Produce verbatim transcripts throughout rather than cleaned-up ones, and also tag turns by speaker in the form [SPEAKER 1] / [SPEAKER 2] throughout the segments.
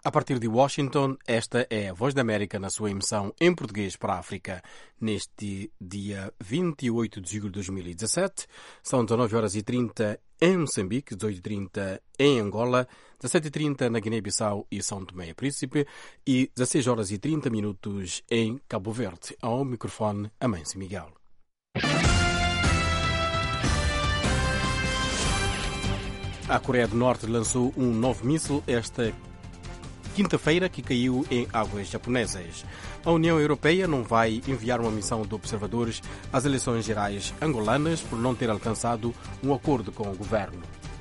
[SPEAKER 1] A partir de Washington, esta é a Voz da América na sua emissão em português para a África. Neste dia vinte e oito de julho de dois mil e dezassete, são dezenove horas e trinta em Moçambique, dezoito e trinta em Angola, dezassete e trinta na Guiné-Bissau e São Tomé e Príncipe e dezasseis horas e trinta minutos em Cabo Verde. Ao microfone, Amâncio Miguel. A Coreia do Norte lançou um novo míssil esta quinta-feira que caiu em águas japonesas. A União Europeia não vai enviar uma missão de observadores às eleições gerais angolanas por não ter alcançado um acordo com o governo.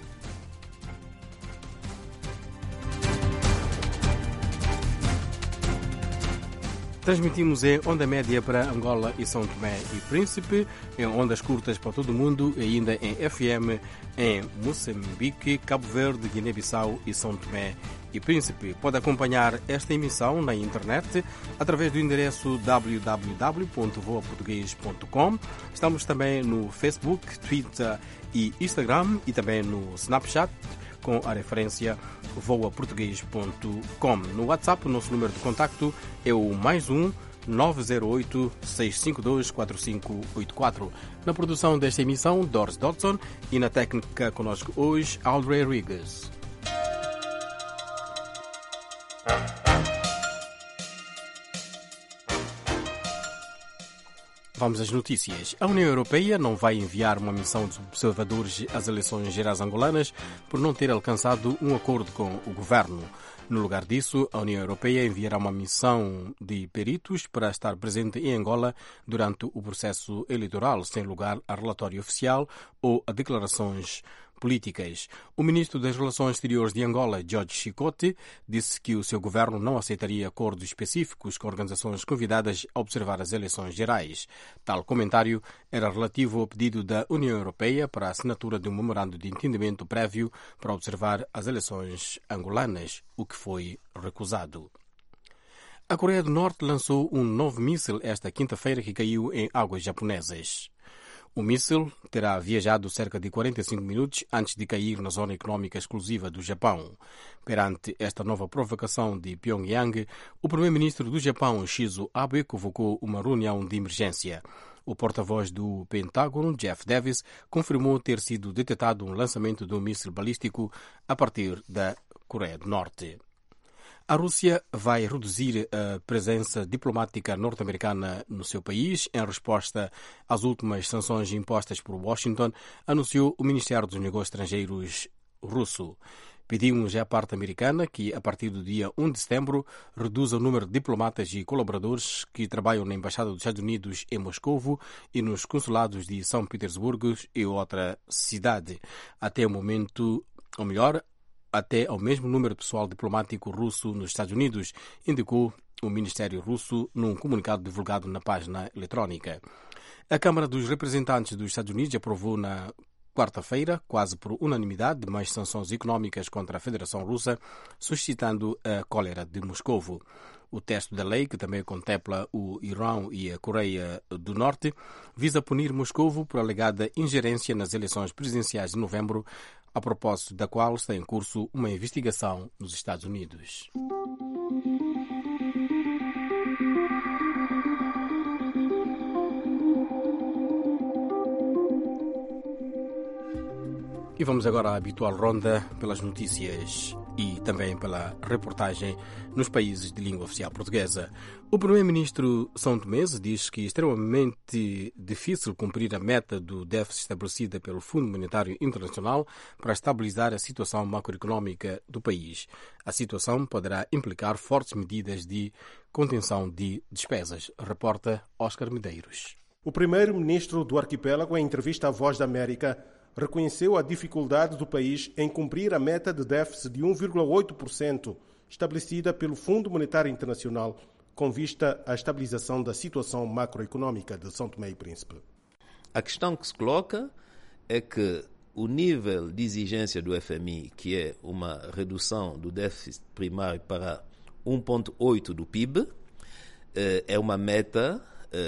[SPEAKER 1] Transmitimos em onda média para Angola e São Tomé e Príncipe, em ondas curtas para todo o mundo e ainda em F M em Moçambique, Cabo Verde, Guiné-Bissau e São Tomé e Príncipe. Pode acompanhar esta emissão na internet através do endereço w w w ponto voa português ponto com. Estamos também no Facebook, Twitter e Instagram e também no Snapchat com a referência voa português ponto com. No WhatsApp, o nosso número de contacto é o mais um nove zero oito, seis cinco dois, quatro cinco oito quatro. Na produção desta emissão, Doris Dodson, e na técnica conosco hoje, Aldrey Rodrigues. Vamos às notícias. A União Europeia não vai enviar uma missão de observadores às eleições gerais angolanas por não ter alcançado um acordo com o governo. No lugar disso, a União Europeia enviará uma missão de peritos para estar presente em Angola durante o processo eleitoral, sem lugar a relatório oficial ou a declarações políticas. O ministro das Relações Exteriores de Angola, Jorge Chicote, disse que o seu governo não aceitaria acordos específicos com organizações convidadas a observar as eleições gerais. Tal comentário era relativo ao pedido da União Europeia para a assinatura de um memorando de entendimento prévio para observar as eleições angolanas, o que foi recusado. A Coreia do Norte lançou um novo míssil esta quinta-feira que caiu em águas japonesas. O míssil terá viajado cerca de quarenta e cinco minutos antes de cair na zona econômica exclusiva do Japão. Perante esta nova provocação de Pyongyang, o primeiro-ministro do Japão, Shinzo Abe, convocou uma reunião de emergência. O porta-voz do Pentágono, Jeff Davis, confirmou ter sido detectado um lançamento de um míssil balístico a partir da Coreia do Norte. A Rússia vai reduzir a presença diplomática norte-americana no seu país em resposta às últimas sanções impostas por Washington, anunciou o Ministério dos Negócios Estrangeiros russo. Pedimos à parte americana que, a partir do dia um de setembro, reduza o número de diplomatas e colaboradores que trabalham na Embaixada dos Estados Unidos em Moscovo e nos consulados de São Petersburgo e outra cidade. Até o momento, ou melhor, até ao mesmo número de pessoal diplomático russo nos Estados Unidos, indicou o Ministério Russo num comunicado divulgado na página eletrónica. A Câmara dos Representantes dos Estados Unidos aprovou na quarta-feira, quase por unanimidade, mais sanções econômicas contra a Federação Russa, suscitando a cólera de Moscovo. O texto da lei, que também contempla o Irão e a Coreia do Norte, visa punir Moscovo por alegada ingerência nas eleições presidenciais de novembro, a propósito da qual está em curso uma investigação nos Estados Unidos. E vamos agora à habitual ronda pelas notícias e também pela reportagem nos países de língua oficial portuguesa. O primeiro-ministro São Tomés diz que é extremamente difícil cumprir a meta do déficit estabelecida pelo Fundo Monetário Internacional para estabilizar a situação macroeconómica do país. A situação poderá implicar fortes medidas de contenção de despesas, reporta Oscar Medeiros.
[SPEAKER 2] O primeiro-ministro do arquipélago, em entrevista à Voz da América, reconheceu a dificuldade do país em cumprir a meta de déficit de um vírgula oito por cento estabelecida pelo Fundo Monetário Internacional com vista à estabilização da situação macroeconómica de São Tomé e Príncipe.
[SPEAKER 3] A questão que se coloca é que o nível de exigência do F M I, que é uma redução do déficit primário para um vírgula oito do P I B, é uma meta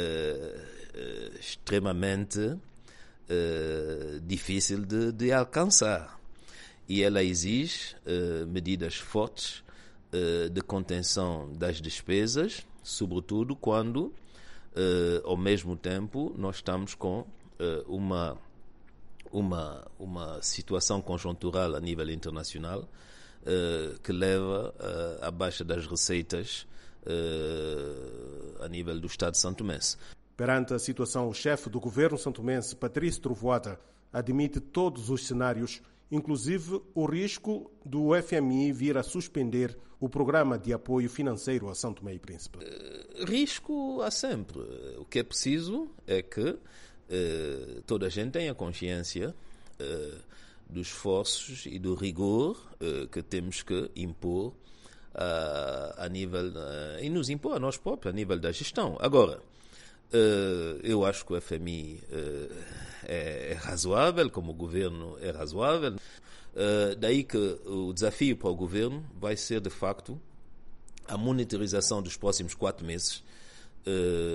[SPEAKER 3] extremamente Uh, difícil de, de alcançar, e ela exige uh, medidas fortes uh, de contenção das despesas, sobretudo quando, uh, ao mesmo tempo, nós estamos com uh, uma, uma, uma situação conjuntural a nível internacional uh, que leva uh, à baixa das receitas uh, a nível do Estado santomense.
[SPEAKER 2] Perante a situação, o chefe do governo santomense, Patrício Trovoada, admite todos os cenários, inclusive o risco do F M I vir a suspender o programa de apoio financeiro a São Tomé e Príncipe.
[SPEAKER 3] Uh, risco há sempre. O que é preciso é que uh, toda a gente tenha consciência uh, dos esforços e do rigor uh, que temos que impor uh, a nível, uh, e nos impor a nós próprios, a nível da gestão. Agora, uh, eu acho que o F M I uh, é, é razoável, como o governo é razoável. Uh, daí que o desafio para o governo vai ser, de facto, a monitorização dos próximos quatro meses, uh,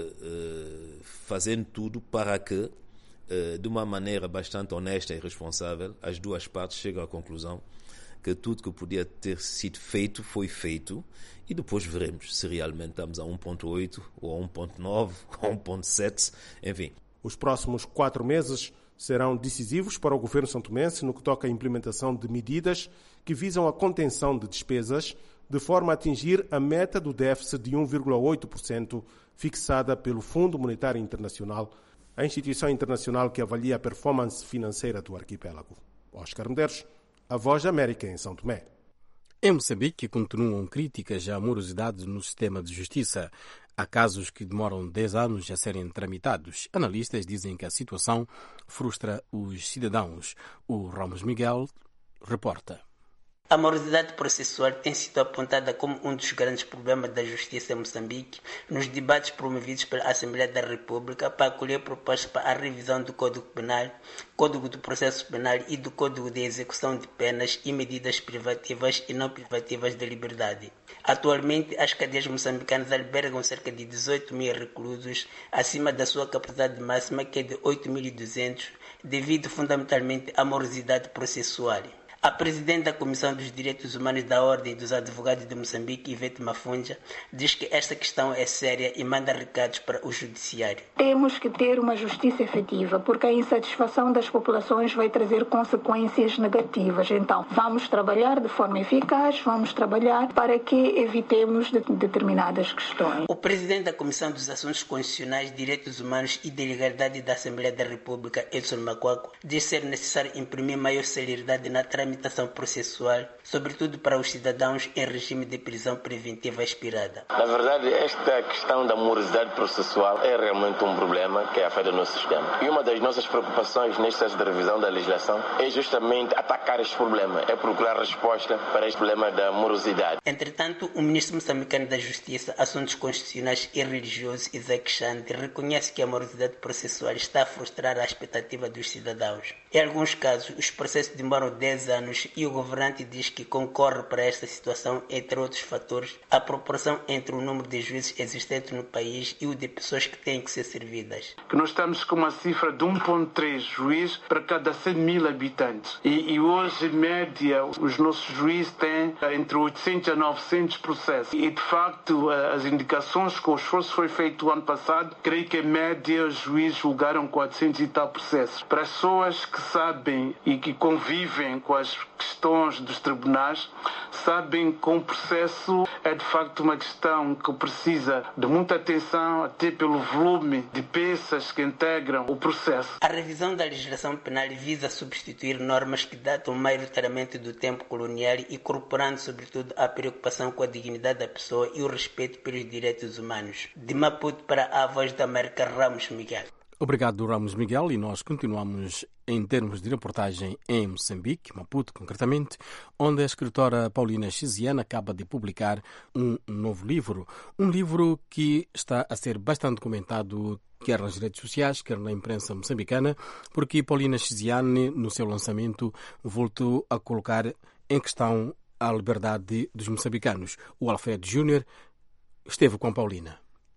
[SPEAKER 3] uh, fazendo tudo para que, uh, de uma maneira bastante honesta e responsável, as duas partes cheguem à conclusão que tudo que podia ter sido feito foi feito, e depois veremos se realmente estamos a um ponto oito, ou a um ponto nove, ou a um ponto sete, enfim.
[SPEAKER 2] Os próximos quatro meses serão decisivos para o governo santomense no que toca à implementação de medidas que visam a contenção de despesas, de forma a atingir a meta do déficit de um vírgula oito por cento fixada pelo Fundo Monetário Internacional, a instituição internacional que avalia a performance financeira do arquipélago. Oscar Medeiros, a Voz da América em São Tomé.
[SPEAKER 1] Em Moçambique continuam críticas à morosidade no sistema de justiça. Há casos que demoram dez anos a serem tramitados. Analistas dizem que a situação frustra os cidadãos. O Ramos Miguel reporta.
[SPEAKER 4] A morosidade processual tem sido apontada como um dos grandes problemas da justiça em Moçambique nos debates promovidos pela Assembleia da República para acolher propostas para a revisão do Código Penal, Código do Processo Penal e do Código de Execução de Penas e medidas privativas e não privativas de liberdade. Atualmente, as cadeias moçambicanas albergam cerca de dezoito mil reclusos, acima da sua capacidade máxima, que é de oito mil e duzentos, devido fundamentalmente à morosidade processual. A presidente da Comissão dos Direitos Humanos da Ordem dos Advogados de Moçambique, Ivete Mafunja, diz que esta questão é séria e manda recados para o judiciário.
[SPEAKER 5] Temos que ter uma justiça efetiva, porque a insatisfação das populações vai trazer consequências negativas. Então, vamos trabalhar de forma eficaz, vamos trabalhar para que evitemos de determinadas questões.
[SPEAKER 4] O presidente da Comissão dos Assuntos Constitucionais, Direitos Humanos e de Legalidade da Assembleia da República, Edson Macuaco, diz ser necessário imprimir maior celeridade na tramitação tramitação processual, sobretudo para os cidadãos em regime de prisão preventiva expirada.
[SPEAKER 6] Na verdade, esta questão da morosidade processual é realmente um problema que afeta o nosso sistema. E uma das nossas preocupações neste processo de revisão da legislação é justamente atacar este problema, é procurar resposta para este problema da morosidade.
[SPEAKER 4] Entretanto, o ministro moçambicano da Justiça, Assuntos Constitucionais e Religiosos, Isaac Xande, reconhece que a morosidade processual está a frustrar a expectativa dos cidadãos. Em alguns casos, os processos demoram dez anos e o governante diz que concorre para esta situação, entre outros fatores, a proporção entre o número de juízes existentes no país e o de pessoas que têm que ser servidas.
[SPEAKER 7] Que nós estamos com uma cifra de um vírgula três juízes para cada cem mil habitantes. E, e hoje, em média, os nossos juízes têm entre oitocentos a novecentos processos. E, de facto, as indicações que o esforço foi feito o ano passado, creio que, em média, os juízes julgaram quatrocentos e tal processos. Para as pessoas que sabem e que convivem com as questões dos tribunais, sabem que o processo é de facto uma questão que precisa de muita atenção, até pelo volume de peças que integram o processo.
[SPEAKER 4] A revisão da legislação penal visa substituir normas que datam maioritariamente do tempo colonial, incorporando sobretudo a preocupação com a dignidade da pessoa e o respeito pelos direitos humanos. De Maputo para a Voz da América, Ramos Miguel.
[SPEAKER 1] Obrigado, Ramos Miguel, e nós continuamos em termos de reportagem em Moçambique, Maputo concretamente, onde a escritora Paulina Chiziane acaba de publicar um novo livro, um livro que está a ser bastante comentado quer nas redes sociais, quer na imprensa moçambicana, porque Paulina Chiziane, no seu lançamento, voltou a colocar em questão a liberdade dos moçambicanos. O Alfredo Júnior esteve com Paulina.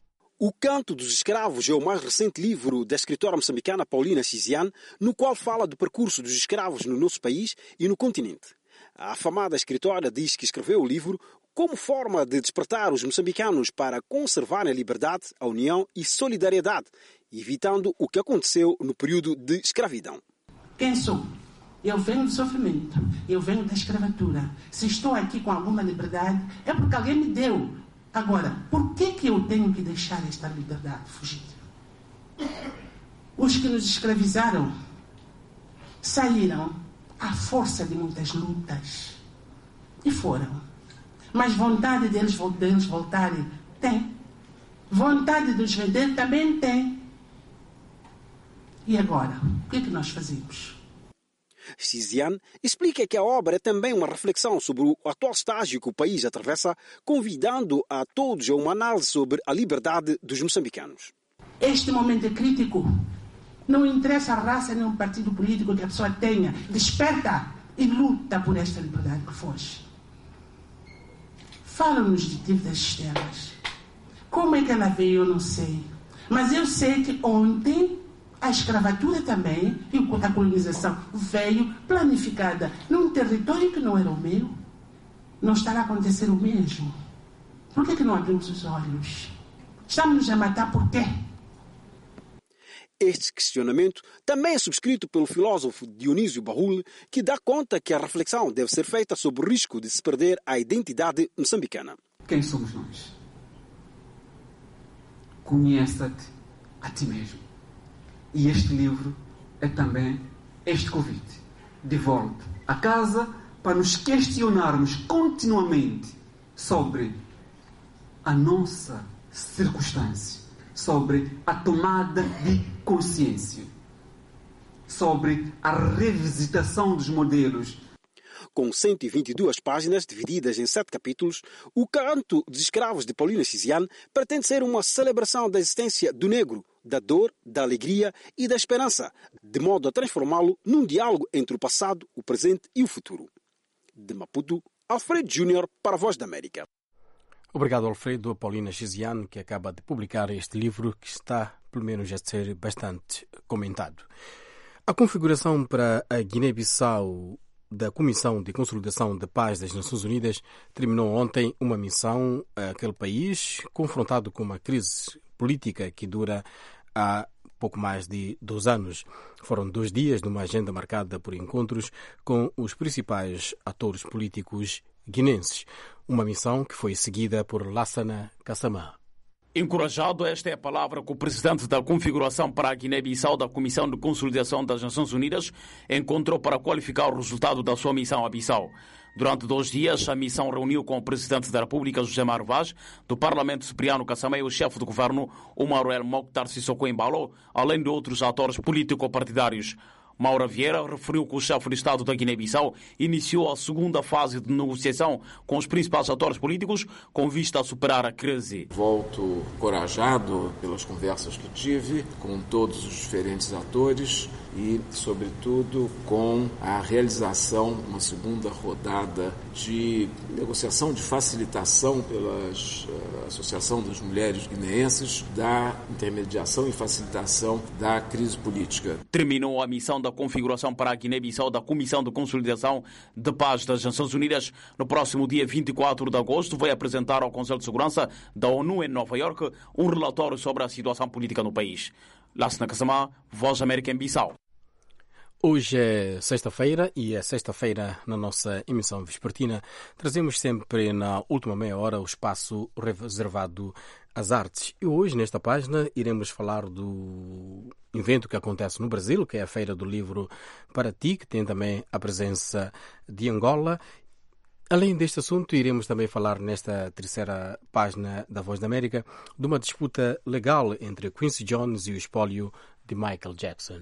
[SPEAKER 8] O Canto dos Escravos é o mais recente livro da escritora moçambicana Paulina Chiziane, no qual fala do percurso dos escravos no nosso país e no continente. A afamada escritora diz que escreveu o livro como forma de despertar os moçambicanos para conservarem a liberdade, a união e solidariedade, evitando o que aconteceu no período de escravidão.
[SPEAKER 9] Quem sou? Eu venho do sofrimento, eu venho da escravatura. Se estou aqui com alguma liberdade, é porque alguém me deu. Agora, por que que eu tenho que deixar esta liberdade fugir? Os que nos escravizaram saíram à força de muitas lutas e foram. Mas vontade deles, deles voltarem, tem. Vontade de os vender também tem. E agora, o que é que nós fazemos?
[SPEAKER 8] Xiziane explica que a obra é também uma reflexão sobre o atual estágio que o país atravessa, convidando a todos a uma análise sobre a liberdade dos moçambicanos.
[SPEAKER 9] Este momento é crítico. Não interessa a raça nem o partido político que a pessoa tenha. Desperta e luta por esta liberdade que foge. Fala-nos de dívidas externas. Como é que ela veio, eu não sei. Mas eu sei que ontem a escravatura também e a colonização veio planificada num território que não era o meu. Não estará a acontecer o mesmo. Por que que não abrimos os olhos? Estamos a matar por quê?
[SPEAKER 8] Este questionamento também é subscrito pelo filósofo Dionísio Bahul, que dá conta que a reflexão deve ser feita sobre o risco de se perder a identidade moçambicana.
[SPEAKER 10] Quem somos nós? Conheça-te a ti mesmo. E este livro é também este convite. De volta a casa para nos questionarmos continuamente sobre a nossa circunstância, sobre a tomada de consciência, sobre a revisitação dos modelos.
[SPEAKER 8] Com cento e vinte e duas páginas divididas em sete capítulos, o Canto dos Escravos de Paulina Xiziane pretende ser uma celebração da existência do negro, da dor, da alegria e da esperança, de modo a transformá-lo num diálogo entre o passado, o presente e o futuro. De Maputo, Alfredo Júnior para a Voz da América.
[SPEAKER 1] Obrigado, Alfredo. Paulina Xiziane, que acaba de publicar este livro que está, pelo menos, a ser bastante comentado. A configuração para a Guiné-Bissau da Comissão de Consolidação da Paz das Nações Unidas terminou ontem uma missão àquele país confrontado com uma crise política que dura há pouco mais de dois anos. Foram dois dias de uma agenda marcada por encontros com os principais atores políticos guinenses. Uma missão que foi seguida por Lassana Kassamá.
[SPEAKER 11] Encorajado, esta é a palavra que o presidente da configuração para a Guiné-Bissau da Comissão de Consolidação das Nações Unidas encontrou para qualificar o resultado da sua missão a Bissau. Durante dois dias, a missão reuniu com o presidente da República, José Mário Vaz, do Parlamento Cipriano Kassamá e o chefe do governo, Omar El Mokhtar Sissoko Embalo, além de outros atores político-partidários. Maura Vieira referiu que o chefe de Estado da Guiné-Bissau iniciou a segunda fase de negociação com os principais atores políticos com vista a superar a crise.
[SPEAKER 12] Volto encorajado pelas conversas que tive com todos os diferentes atores e, sobretudo, com a realização de uma segunda rodada de negociação, de facilitação pela uh, Associação das Mulheres Guineenses da intermediação e facilitação da crise política.
[SPEAKER 11] Terminou a missão da configuração para a Guiné-Bissau da Comissão de Consolidação de Paz das Nações Unidas. No próximo dia vinte e quatro de agosto, vai apresentar ao Conselho de Segurança da ONU em Nova Iorque um relatório sobre a situação política no país. Lassana Kassamá, Voz da América em Bissau.
[SPEAKER 1] Hoje é sexta-feira e é sexta-feira na nossa emissão vespertina. Trazemos sempre na última meia hora o espaço reservado às artes. E hoje, nesta página, iremos falar do evento que acontece no Brasil, que é a Feira do Livro Paraty, que tem também a presença de Angola. Além deste assunto, iremos também falar nesta terceira página da Voz da América de uma disputa legal entre Quincy Jones e o espólio de Michael Jackson.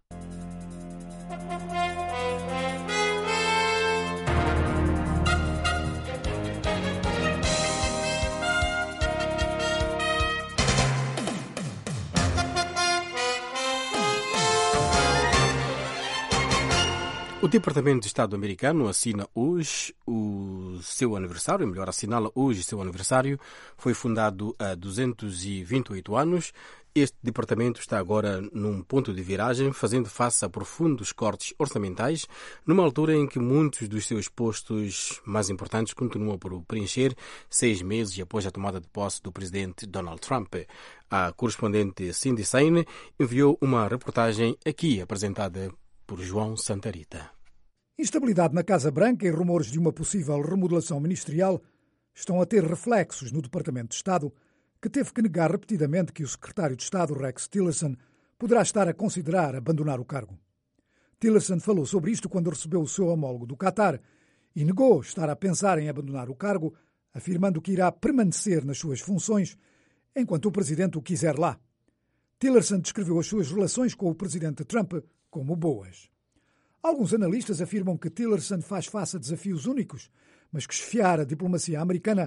[SPEAKER 1] O Departamento de Estado americano assina hoje o seu aniversário, melhor, assinala hoje o seu aniversário. Foi fundado há duzentos e vinte e oito anos Este departamento está agora num ponto de viragem, fazendo face a profundos cortes orçamentais, numa altura em que muitos dos seus postos mais importantes continuam por preencher, seis meses após a tomada de posse do presidente Donald Trump. A correspondente Cindy Saine enviou uma reportagem aqui apresentada por João Santarita.
[SPEAKER 13] Instabilidade na Casa Branca e rumores de uma possível remodelação ministerial estão a ter reflexos no Departamento de Estado, que teve que negar repetidamente que o secretário de Estado, Rex Tillerson, poderá estar a considerar abandonar o cargo. Tillerson falou sobre isto quando recebeu o seu homólogo do Qatar e negou estar a pensar em abandonar o cargo, afirmando que irá permanecer nas suas funções enquanto o presidente o quiser lá. Tillerson descreveu as suas relações com o presidente Trump como boas. Alguns analistas afirmam que Tillerson faz face a desafios únicos, mas que chefiar a diplomacia americana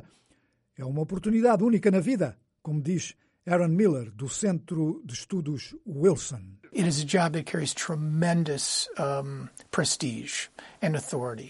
[SPEAKER 13] é uma oportunidade única na vida, como diz Aaron Miller, do Centro de Estudos Wilson.
[SPEAKER 14] It is a job that carries tremendous um, prestige and authority.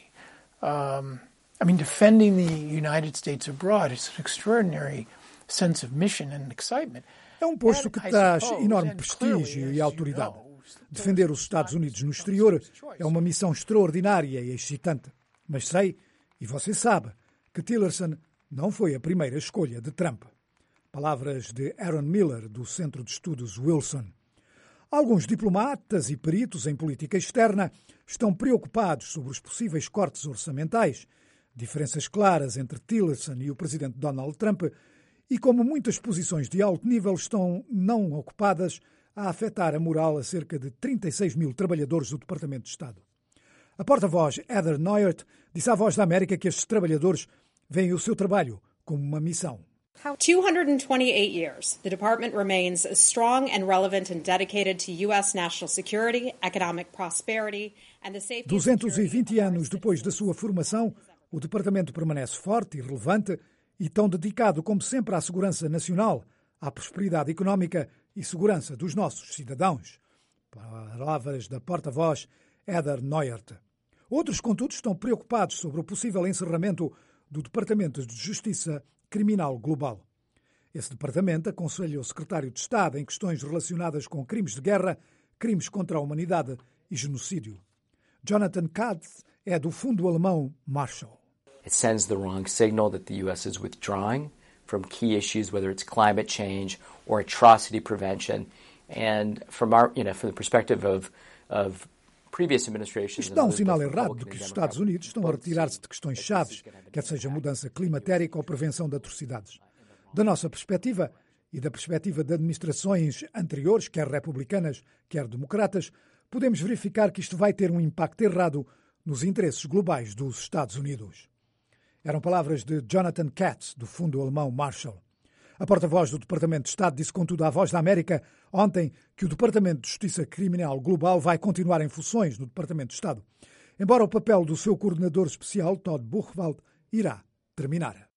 [SPEAKER 14] Um, I mean, defending the United States abroad is an extraordinary sense of mission and excitement.
[SPEAKER 13] É um posto que traz enorme prestígio e autoridade. Defender os Estados Unidos no exterior é uma missão extraordinária e excitante. Mas sei, e você sabe, que Tillerson não foi a primeira escolha de Trump. Palavras de Aaron Miller, do Centro de Estudos Wilson. Alguns diplomatas e peritos em política externa estão preocupados sobre os possíveis cortes orçamentais, diferenças claras entre Tillerson e o presidente Donald Trump e como muitas posições de alto nível estão não ocupadas a afetar a moral a cerca de trinta e seis mil trabalhadores do Departamento de Estado. A porta-voz Heather Nauert disse à Voz da América que estes trabalhadores veem o seu trabalho como uma missão.
[SPEAKER 15] two hundred twenty-eight years, the department remains as strong and relevant and dedicated to U S national security, economic prosperity and the safety
[SPEAKER 13] duzentos e vinte anos depois da sua formação, o departamento permanece forte e relevante e tão dedicado como sempre à segurança nacional, à prosperidade económica e segurança dos nossos cidadãos. Palavras da porta-voz Heather Nauert. Outros, contudo, estão preocupados sobre o possível encerramento do Departamento de Justiça Criminal Global. Esse departamento aconselha o secretário de Estado em questões relacionadas com crimes de guerra, crimes contra a humanidade e genocídio. Jonathan Katz é do fundo alemão Marshall.
[SPEAKER 16] It sends the wrong signal that the U S is withdrawing from key issues, whether it's climate change or atrocity prevention. And from our, you know, from the perspective of, of previous administrations.
[SPEAKER 13] Isto dá um sinal errado de que os Estados Unidos estão a retirar-se de questões chaves, quer seja mudança climatérica ou prevenção de atrocidades. Da nossa perspectiva e da perspectiva de administrações anteriores, quer republicanas, quer democratas, podemos verificar que isto vai ter um impacto errado nos interesses globais dos Estados Unidos. Eram palavras de Jonathan Katz, do fundo alemão Marshall. A porta-voz do Departamento de Estado disse, contudo, à Voz da América ontem que o Departamento de Justiça Criminal Global vai continuar em funções no Departamento de Estado, embora o papel do seu coordenador especial, Todd Buchwald, irá terminar.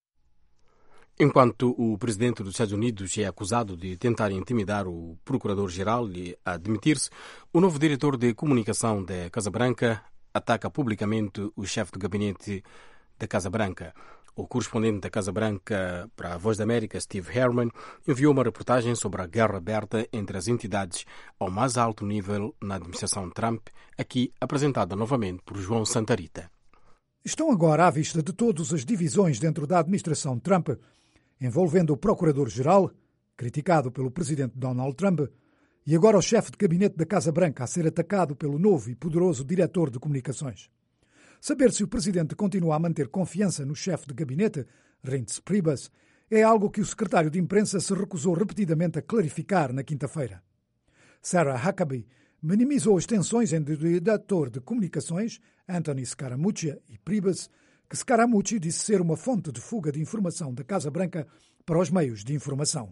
[SPEAKER 1] Enquanto o presidente dos Estados Unidos é acusado de tentar intimidar o procurador-geral e admitir-se, o novo diretor de comunicação da Casa Branca ataca publicamente o chefe de gabinete da Casa Branca. O correspondente da Casa Branca para a Voz da América, Steve Herman, enviou uma reportagem sobre a guerra aberta entre as entidades ao mais alto nível na administração Trump, aqui apresentada novamente por João Santarita.
[SPEAKER 13] Estão agora à vista de todas as divisões dentro da administração Trump, envolvendo o Procurador-Geral, criticado pelo presidente Donald Trump, e agora o chefe de gabinete da Casa Branca a ser atacado pelo novo e poderoso diretor de comunicações. Saber se o presidente continua a manter confiança no chefe de gabinete, Reince Priebus, é algo que o secretário de imprensa se recusou repetidamente a clarificar na quinta-feira. Sarah Huckabee minimizou as tensões entre o diretor de comunicações, Anthony Scaramucci, e Priebus, que Scaramucci disse ser uma fonte de fuga de informação da Casa Branca para os meios de informação.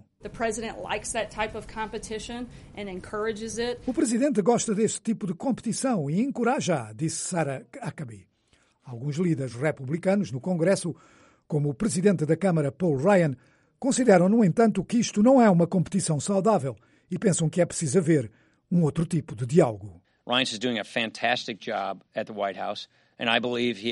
[SPEAKER 13] O presidente gosta deste tipo de competição e encoraja-a, disse Sarah Huckabee. Alguns líderes republicanos no Congresso, como o presidente da Câmara Paul Ryan, consideram, no entanto, que isto não é uma competição saudável e pensam que é preciso haver um outro tipo de diálogo.
[SPEAKER 17] Reince is doing a fantastic job at the White House.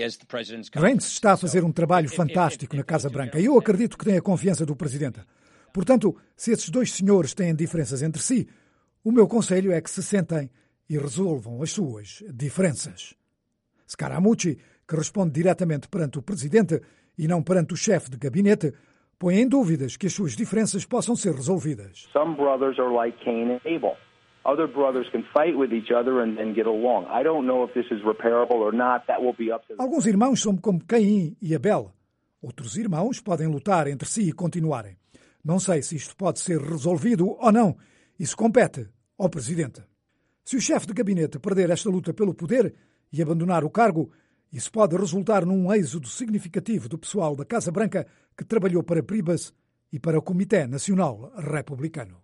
[SPEAKER 13] Reince está a fazer um trabalho fantástico na Casa Branca e eu acredito que tem a confiança do presidente. Portanto, se esses dois senhores têm diferenças entre si, o meu conselho é que se sentem e resolvam as suas diferenças. Scaramucci, que responde diretamente perante o presidente e não perante o chefe de gabinete, põe em dúvidas que as suas diferenças possam ser resolvidas.
[SPEAKER 18] Some brothers are like Cain and Abel. Other brothers can fight with each other and then get along. I don't know if this is repairable or not. That will be up to...
[SPEAKER 13] Alguns irmãos são como Caim e Abel. Outros irmãos podem lutar entre si e continuarem. Não sei se isto pode ser resolvido ou não. Isso compete ao presidente. Se o chefe de gabinete perder esta luta pelo poder e abandonar o cargo, isso pode resultar num êxodo significativo do pessoal da Casa Branca que trabalhou para Priebus e para o Comitê Nacional Republicano.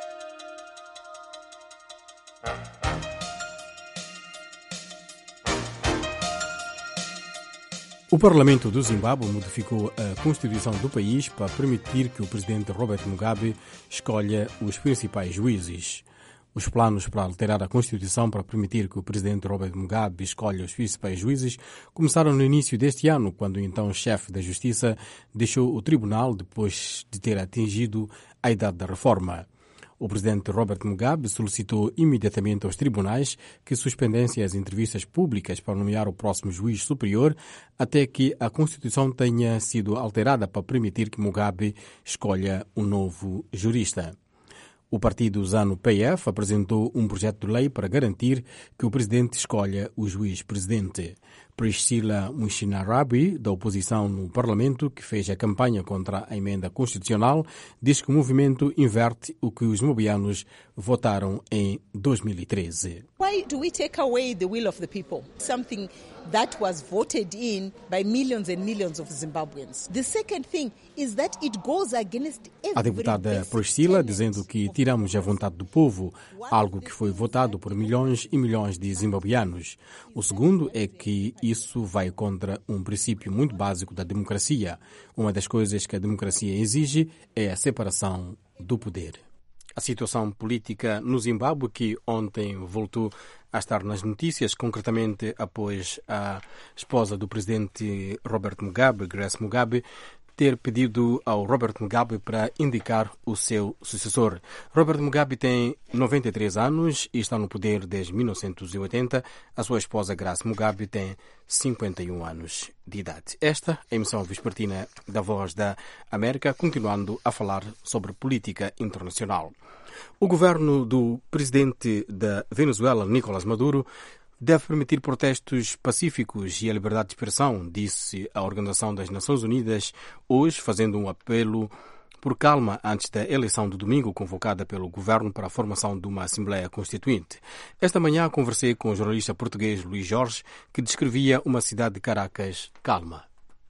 [SPEAKER 1] O Parlamento do Zimbábue modificou a Constituição do país para permitir que o presidente Robert Mugabe escolha os principais juízes. Os planos para alterar a Constituição para permitir que o presidente Robert Mugabe escolha os principais juízes começaram no início deste ano, quando o então chefe da Justiça deixou o tribunal depois de ter atingido a idade da reforma. O presidente Robert Mugabe solicitou imediatamente aos tribunais que suspendessem as entrevistas públicas para nomear o próximo juiz superior até que a Constituição tenha sido alterada para permitir que Mugabe escolha um novo jurista. O partido ZANU-P F apresentou um projeto de lei para garantir que o presidente escolha o juiz-presidente. Priscila Mushinarabi, da oposição no Parlamento, que fez a campanha contra a emenda constitucional, diz que o movimento inverte o que os mobianos votaram em dois mil e treze.
[SPEAKER 19] Why do we take away the will of the people? Something that was voted in by millions and millions of Zimbabweans. The second thing is that it goes against every...
[SPEAKER 1] A deputada Priscila dizendo que tiramos a vontade do povo, algo que foi votado por milhões e milhões de zimbabueanos. O segundo é que isso vai contra um princípio muito básico da democracia. Uma das coisas que a democracia exige é a separação do poder. A situação política no Zimbábue, que ontem voltou a estar nas notícias, concretamente após a esposa do presidente Robert Mugabe, Grace Mugabe, ter pedido ao Robert Mugabe para indicar o seu sucessor. Robert Mugabe tem noventa e três anos e está no poder desde mil novecentos e oitenta. A sua esposa Grace Mugabe tem cinquenta e um anos de idade. Esta é a emissão vespertina da Voz da América, continuando a falar sobre política internacional. O governo do presidente da Venezuela, Nicolás Maduro, deve permitir protestos pacíficos e a liberdade de expressão, disse a Organização das Nações Unidas hoje, fazendo um apelo por calma antes da eleição de domingo convocada pelo governo para a formação de uma Assembleia Constituinte. Esta manhã conversei com o jornalista português Luís Jorge, que descrevia uma cidade de Caracas calma.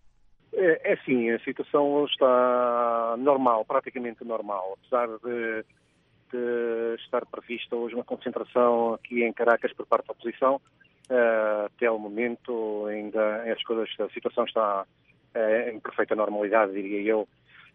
[SPEAKER 20] É, é sim, a situação está normal, praticamente normal, apesar de de estar prevista hoje uma concentração aqui em Caracas por parte da oposição. Uh, até o momento ainda as coisas, a situação está uh, em perfeita normalidade, diria eu.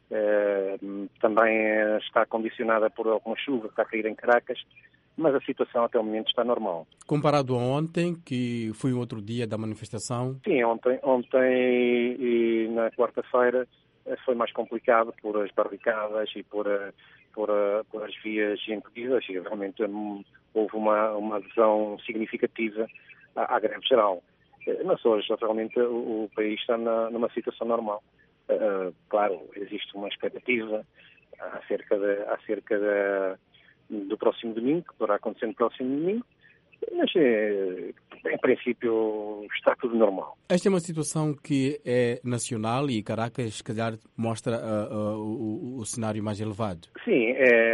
[SPEAKER 20] Uh, também está condicionada por alguma chuva que está a cair em Caracas, mas a situação até o momento está normal.
[SPEAKER 1] Comparado a ontem, que foi um outro dia da manifestação?
[SPEAKER 20] Sim, ontem, ontem e na quarta-feira foi mais complicado por as barricadas e por a Por, por as vias impedidas e realmente um, houve uma, uma adesão significativa à, à greve geral. Mas hoje realmente o, o país está na, numa situação normal. Uh, claro, existe uma expectativa acerca, de, acerca de, do próximo domingo, que poderá acontecer no próximo domingo, mas em princípio está tudo normal.
[SPEAKER 1] Esta é uma situação que é nacional e Caracas, se calhar, mostra uh, uh, o, o cenário mais elevado.
[SPEAKER 20] Sim,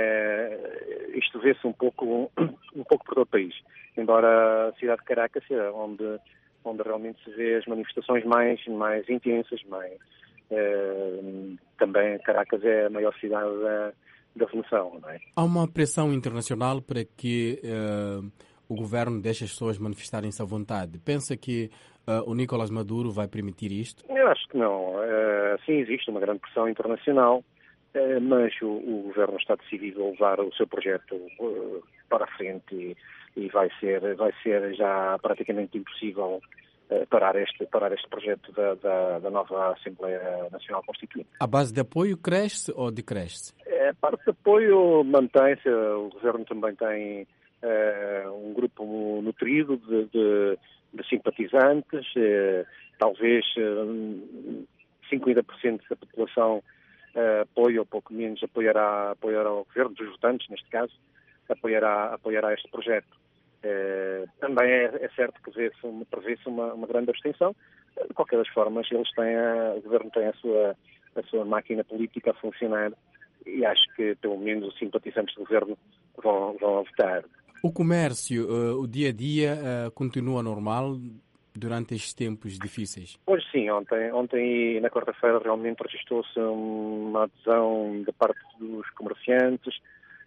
[SPEAKER 20] é, isto vê-se um pouco, um pouco por todo o país, embora a cidade de Caracas seja onde, onde realmente se vê as manifestações mais, mais intensas. Mais, é, também Caracas é a maior cidade da, da Venezuela, não é?
[SPEAKER 1] Há uma pressão internacional para que Uh... o governo deixa as pessoas manifestarem-se à vontade. Pensa que uh, o Nicolás Maduro vai permitir isto?
[SPEAKER 20] Eu acho que não. Uh, sim, existe uma grande pressão internacional, uh, mas o, o governo está decidido a levar o seu projeto uh, para a frente e, e vai ser, vai ser já praticamente impossível uh, parar, este, parar este projeto da, da, da nova Assembleia Nacional Constituinte.
[SPEAKER 1] A base de apoio cresce ou decresce?
[SPEAKER 20] Uh, A parte de apoio mantém-se, o Governo também tem uh, um grupo nutrido de, de, de simpatizantes, uh, talvez uh, cinquenta por cento da população uh, apoia, ou pouco menos, apoiará, apoiará o Governo, dos votantes neste caso, apoiará, apoiará este projeto. Uh, também é, é certo que prevê-se uma, prevê-se uma, uma grande abstenção. De qualquer das formas, eles têm a, o Governo tem a sua, a sua máquina política a funcionar, e acho que, pelo menos, os simpatizantes do Governo vão, vão votar.
[SPEAKER 1] O comércio, uh, o dia-a-dia, uh, continua normal durante estes tempos difíceis?
[SPEAKER 20] Hoje sim, ontem, ontem na quarta-feira realmente registrou-se uma adesão da parte dos comerciantes,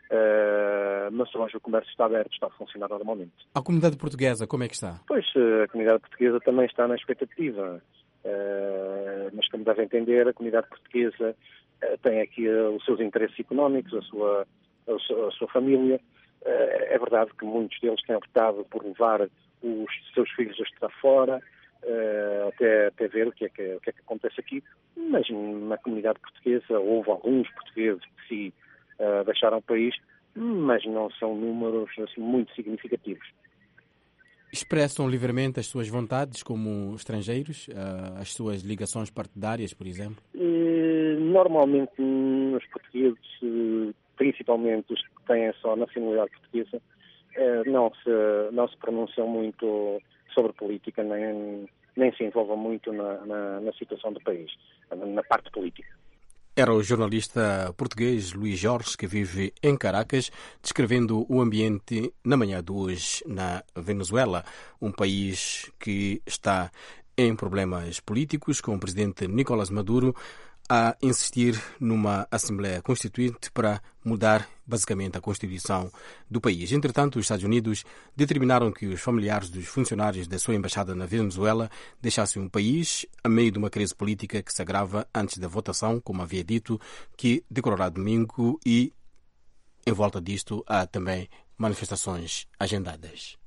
[SPEAKER 20] uh, mas hoje o comércio está aberto, está a funcionar normalmente.
[SPEAKER 1] A comunidade portuguesa, como é que está?
[SPEAKER 20] Pois, a comunidade portuguesa também está na expectativa, uh, mas como devem entender, a comunidade portuguesa tem aqui uh, os seus interesses económicos, a sua, a sua, a sua família. Uh, é verdade que muitos deles têm optado por levar os seus filhos a estudar fora, uh, até, até ver o que, é que, o que é que acontece aqui, mas na comunidade portuguesa houve alguns portugueses que se uh, deixaram o país, mas não são números assim, muito significativos.
[SPEAKER 1] Expressam livremente as suas vontades como estrangeiros, uh, as suas ligações partidárias, por exemplo?
[SPEAKER 20] Normalmente, os portugueses, principalmente os que têm só a nacionalidade portuguesa, não se, não se pronunciam muito sobre política, nem, nem se envolvem muito na, na, na situação do país, na parte política.
[SPEAKER 1] Era o jornalista português Luís Jorge, que vive em Caracas, descrevendo o ambiente na manhã de hoje na Venezuela, um país que está em problemas políticos, com o presidente Nicolás Maduro a insistir numa Assembleia Constituinte para mudar basicamente a Constituição do país. Entretanto, os Estados Unidos determinaram que os familiares dos funcionários da sua embaixada na Venezuela deixassem o país a meio de uma crise política que se agrava antes da votação, como havia dito, que decorrerá domingo, e em volta disto há também manifestações agendadas.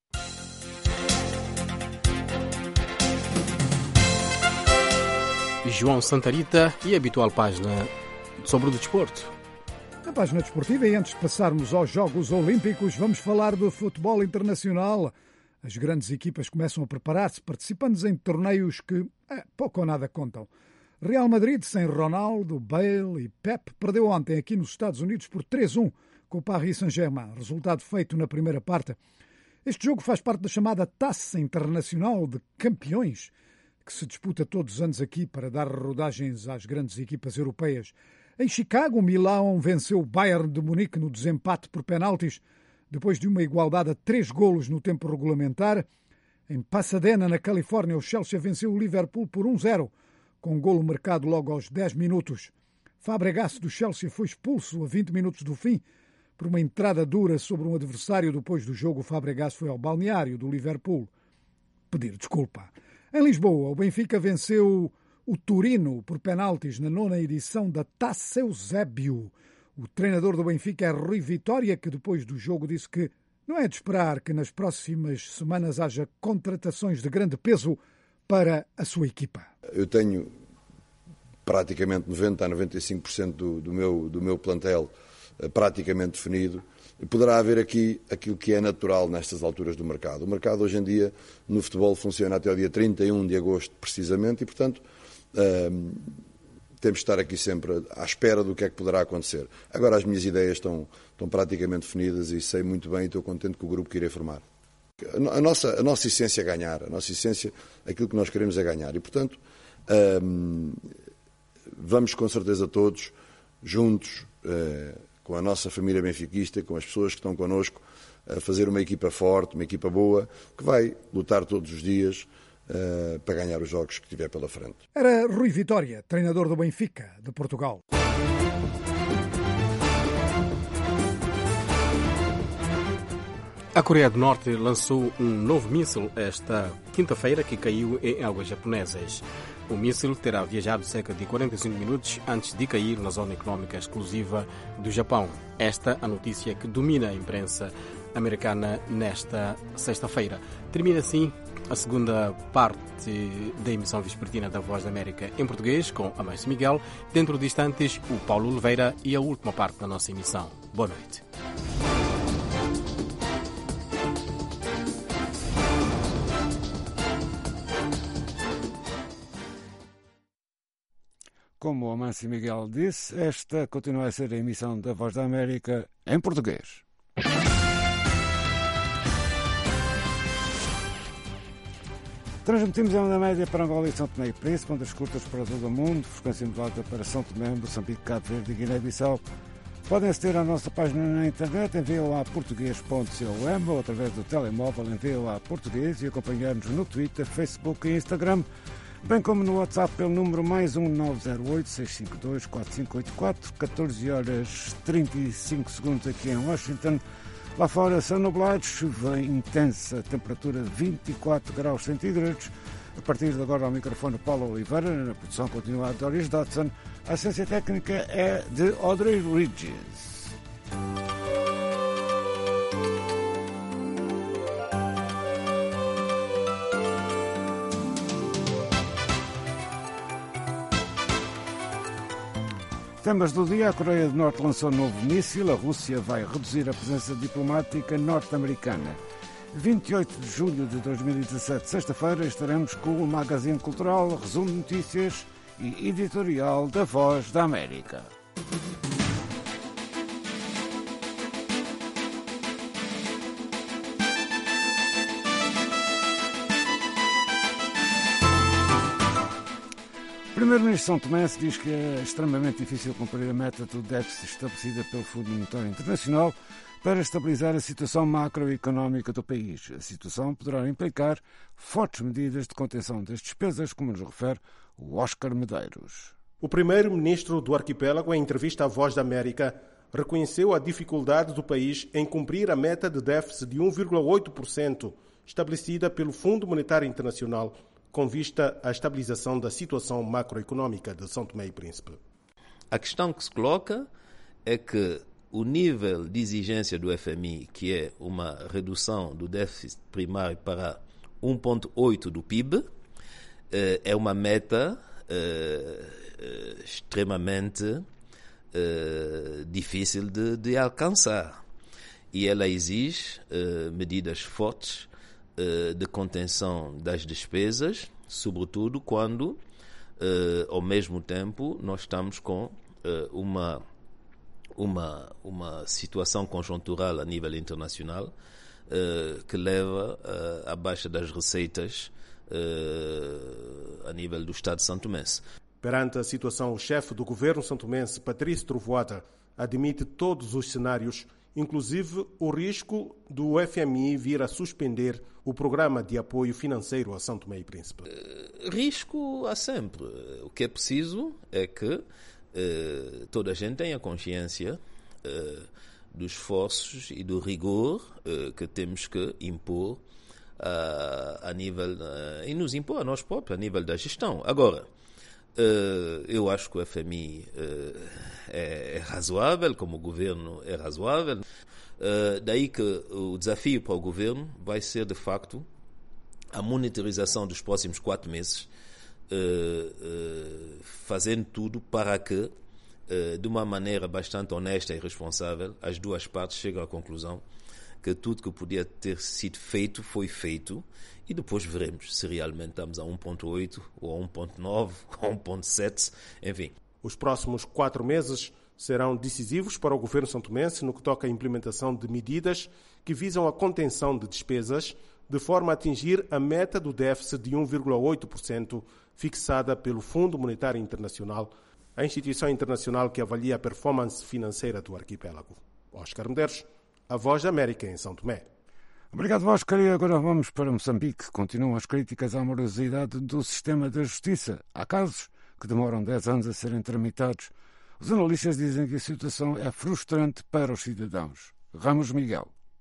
[SPEAKER 1] João Santarita e a habitual página sobre o desporto.
[SPEAKER 13] Na página desportiva, e antes de passarmos aos Jogos Olímpicos, vamos falar do futebol internacional. As grandes equipas começam a preparar-se, participando em torneios que é, pouco ou nada contam. Real Madrid, sem Ronaldo, Bale e Pep, perdeu ontem aqui nos Estados Unidos por três a um com o Paris Saint-Germain, resultado feito na primeira parte. Este jogo faz parte da chamada Taça Internacional de Campeões, que se disputa todos os anos aqui para dar rodagens às grandes equipas europeias. Em Chicago, o Milão venceu o Bayern de Munique no desempate por penaltis, depois de uma igualdade a três golos no tempo regulamentar. Em Pasadena, na Califórnia, o Chelsea venceu o Liverpool por um a zero, com um golo marcado logo aos dez minutos. Fabregas do Chelsea foi expulso a vinte minutos do fim por uma entrada dura sobre um adversário. Depois do jogo, o Fabregas foi ao balneário do Liverpool pedir desculpa. Em Lisboa, o Benfica venceu o Turino por penaltis na nona edição da Taça Eusébio. O treinador do Benfica é Rui Vitória, que depois do jogo disse que não é de esperar que nas próximas semanas haja contratações de grande peso para a sua equipa.
[SPEAKER 21] Eu tenho praticamente noventa a noventa e cinco por cento do, do, meu, do meu plantel praticamente definido. Poderá haver aqui aquilo que é natural nestas alturas do mercado. O mercado hoje em dia no futebol funciona até o dia trinta e um de agosto precisamente e, portanto, hum, temos de estar aqui sempre à espera do que é que poderá acontecer. Agora as minhas ideias estão, estão praticamente definidas e sei muito bem e estou contente com o grupo que irei formar. A nossa, a nossa essência é ganhar, a nossa essência, aquilo que nós queremos é ganhar e, portanto, hum, vamos com certeza todos juntos, hum, com a nossa família benfiquista, com as pessoas que estão connosco, a fazer uma equipa forte, uma equipa boa, que vai lutar todos os dias uh, para ganhar os jogos que tiver pela frente.
[SPEAKER 13] Era Rui Vitória, treinador do Benfica, de Portugal.
[SPEAKER 1] A Coreia do Norte lançou um novo míssil esta quinta-feira que caiu em águas japonesas. O míssil terá viajado cerca de quarenta e cinco minutos antes de cair na zona econômica exclusiva do Japão. Esta a notícia que domina a imprensa americana nesta sexta-feira. Termina assim a segunda parte da emissão vespertina da Voz da América em português, com Amâncio Miguel. Dentro de instantes, o Paulo Oliveira e a última parte da nossa emissão. Boa noite.
[SPEAKER 3] Como o Amâncio Miguel disse, esta continua a ser a emissão da Voz da América em português. Transmitimos a onda média para Angola e São Tomé e Príncipe, ondas curtas para todo o mundo, frequência modulada para São Tomé, Moçambique, Cabo Verde e Guiné-Bissau. Podem aceder à nossa página na internet em v o a português ponto com ou através do telemóvel em v o a português e acompanhar-nos no Twitter, Facebook e Instagram, bem como no WhatsApp pelo número mais um nove zero oito, seis cinco dois, quatro cinco oito quatro, catorze horas trinta e cinco segundos aqui em Washington. Lá fora são nublados, chuva intensa, temperatura de vinte e quatro graus centígrados. A partir de agora ao microfone Paulo Oliveira, na produção continua a Doris Dodson, a assistência técnica é de Audrey Ridges. Temas do dia: a Coreia do Norte lançou um novo míssil, a Rússia vai reduzir a presença diplomática norte-americana. vinte e oito de julho de dois mil e dezassete, sexta-feira, estaremos com o Magazine Cultural, resumo de notícias e editorial da Voz da América. O Primeiro-Ministro de São Tomé diz que é extremamente difícil cumprir a meta do déficit estabelecida pelo Fundo Monetário Internacional para estabilizar a situação macroeconómica do país. A situação poderá implicar fortes medidas de contenção das despesas, como nos refere o Oscar Medeiros.
[SPEAKER 2] O primeiro-ministro do arquipélago, em entrevista à Voz da América, reconheceu a dificuldade do país em cumprir a meta de déficit de um vírgula oito por cento estabelecida pelo Fundo Monetário Internacional, com vista à estabilização da situação macroeconómica de São Tomé e Príncipe.
[SPEAKER 22] A questão que se coloca é que o nível de exigência do F M I, que é uma redução do déficit primário para um vírgula oito do P I B, é uma meta extremamente difícil de, de alcançar. E ela exige medidas fortes de contenção das despesas, sobretudo quando, ao mesmo tempo, nós estamos com uma, uma, uma situação conjuntural a nível internacional que leva à baixa das receitas a nível do Estado santomense.
[SPEAKER 2] Perante a situação, o chefe do governo santomense, Patrício Trovoada, admite todos os cenários, inclusive o risco do F M I vir a suspender o programa de apoio financeiro a São Tomé e Príncipe.
[SPEAKER 22] Uh, risco há sempre. O que é preciso é que uh, toda a gente tenha consciência uh, dos esforços e do rigor uh, que temos que impor uh, a nível, uh, e nos impor a nós próprios, a nível da gestão. Agora, Uh, eu acho que o F M I uh, é, é razoável, como o governo é razoável. Uh, daí que o desafio para o governo vai ser, de facto, a monitorização dos próximos quatro meses, uh, uh, fazendo tudo para que, uh, de uma maneira bastante honesta e responsável, as duas partes cheguem à conclusão que tudo que podia ter sido feito foi feito, e depois veremos se realmente estamos a um vírgula oito ou a um vírgula nove ou a um vírgula sete, enfim.
[SPEAKER 2] Os próximos quatro meses serão decisivos para o governo santomense no que toca à implementação de medidas que visam a contenção de despesas, de forma a atingir a meta do déficit de um vírgula oito por cento fixada pelo Fundo Monetário Internacional, a instituição internacional que avalia a performance financeira do arquipélago. Oscar Medeiros, a Voz da América em São Tomé.
[SPEAKER 3] Obrigado, Oscar. E agora vamos para Moçambique. Continuam as críticas à morosidade do sistema da justiça. Há casos que demoram dez anos a serem tramitados. Os analistas dizem que a situação é frustrante para os cidadãos. Ramos Miguel.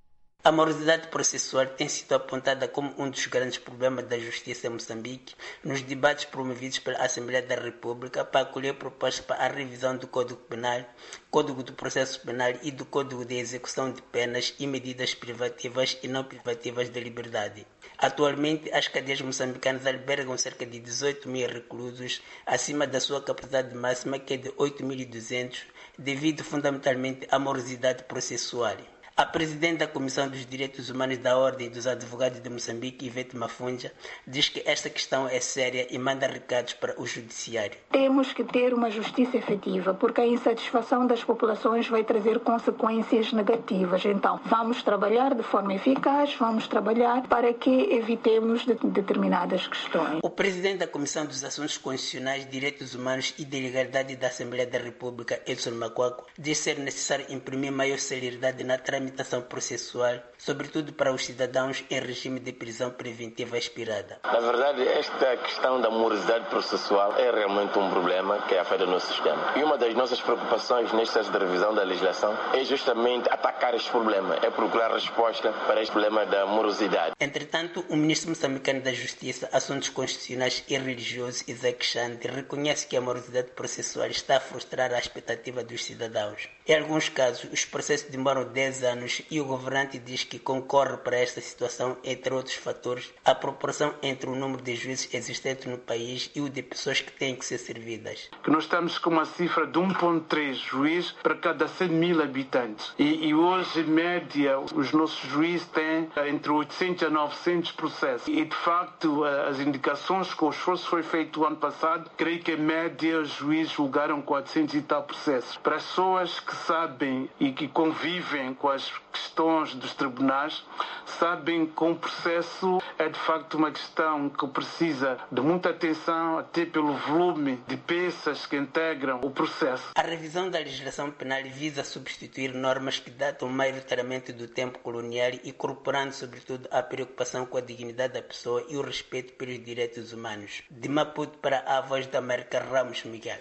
[SPEAKER 4] A morosidade processual tem sido apontada como um dos grandes problemas da justiça em Moçambique nos debates promovidos pela Assembleia da República para acolher propostas para a revisão do Código Penal, Código do Processo Penal e do Código de Execução de Penas e medidas privativas e não privativas de liberdade. Atualmente, as cadeias moçambicanas albergam cerca de dezoito mil reclusos, acima da sua capacidade máxima, que é de oito mil e duzentos, devido fundamentalmente à morosidade processual. A presidente da Comissão dos Direitos Humanos da Ordem dos Advogados de Moçambique, Ivete Mafunja, diz que esta questão é séria e manda recados para o Judiciário.
[SPEAKER 5] Temos que ter uma justiça efetiva, porque a insatisfação das populações vai trazer consequências negativas. Então, vamos trabalhar de forma eficaz, vamos trabalhar para que evitemos de determinadas questões.
[SPEAKER 4] O presidente da Comissão dos Assuntos Constitucionais, Direitos Humanos e de Legalidade da Assembleia da República, Edson Macuaco, diz ser necessário imprimir maior celeridade na tramitação processual, sobretudo para os cidadãos em regime de prisão preventiva expirada.
[SPEAKER 6] Na verdade, esta questão da morosidade processual é realmente um problema que afeta o nosso sistema. E uma das nossas preocupações neste processo de revisão da legislação é justamente atacar este problema, é procurar resposta para este problema da morosidade.
[SPEAKER 4] Entretanto, o ministro moçambicano da Justiça, Assuntos Constitucionais e Religiosos, Isaac Xande, reconhece que a morosidade processual está a frustrar a expectativa dos cidadãos. Em alguns casos, os processos demoram dez anos e o governante diz que concorre para esta situação, entre outros fatores, a proporção entre o número de juízes existentes no país e o de pessoas que têm que ser servidas.
[SPEAKER 7] Que nós estamos com uma cifra de um vírgula três juízes para cada cem mil habitantes. E, e hoje, em média, os nossos juízes têm entre oitocentos a novecentos processos. E, de facto, as indicações que o esforço foi feito o ano passado, creio que, em média, os juízes julgaram quatrocentos e tal processos. Para as pessoas que sabem e que convivem com as questões dos tribunais, sabem que o processo é de facto uma questão que precisa de muita atenção, até pelo volume de peças que integram o processo.
[SPEAKER 4] A revisão da legislação penal visa substituir normas que datam maioritariamente do tempo colonial, incorporando sobretudo a preocupação com a dignidade da pessoa e o respeito pelos direitos humanos. De Maputo para a Voz da América, Ramos Miguel.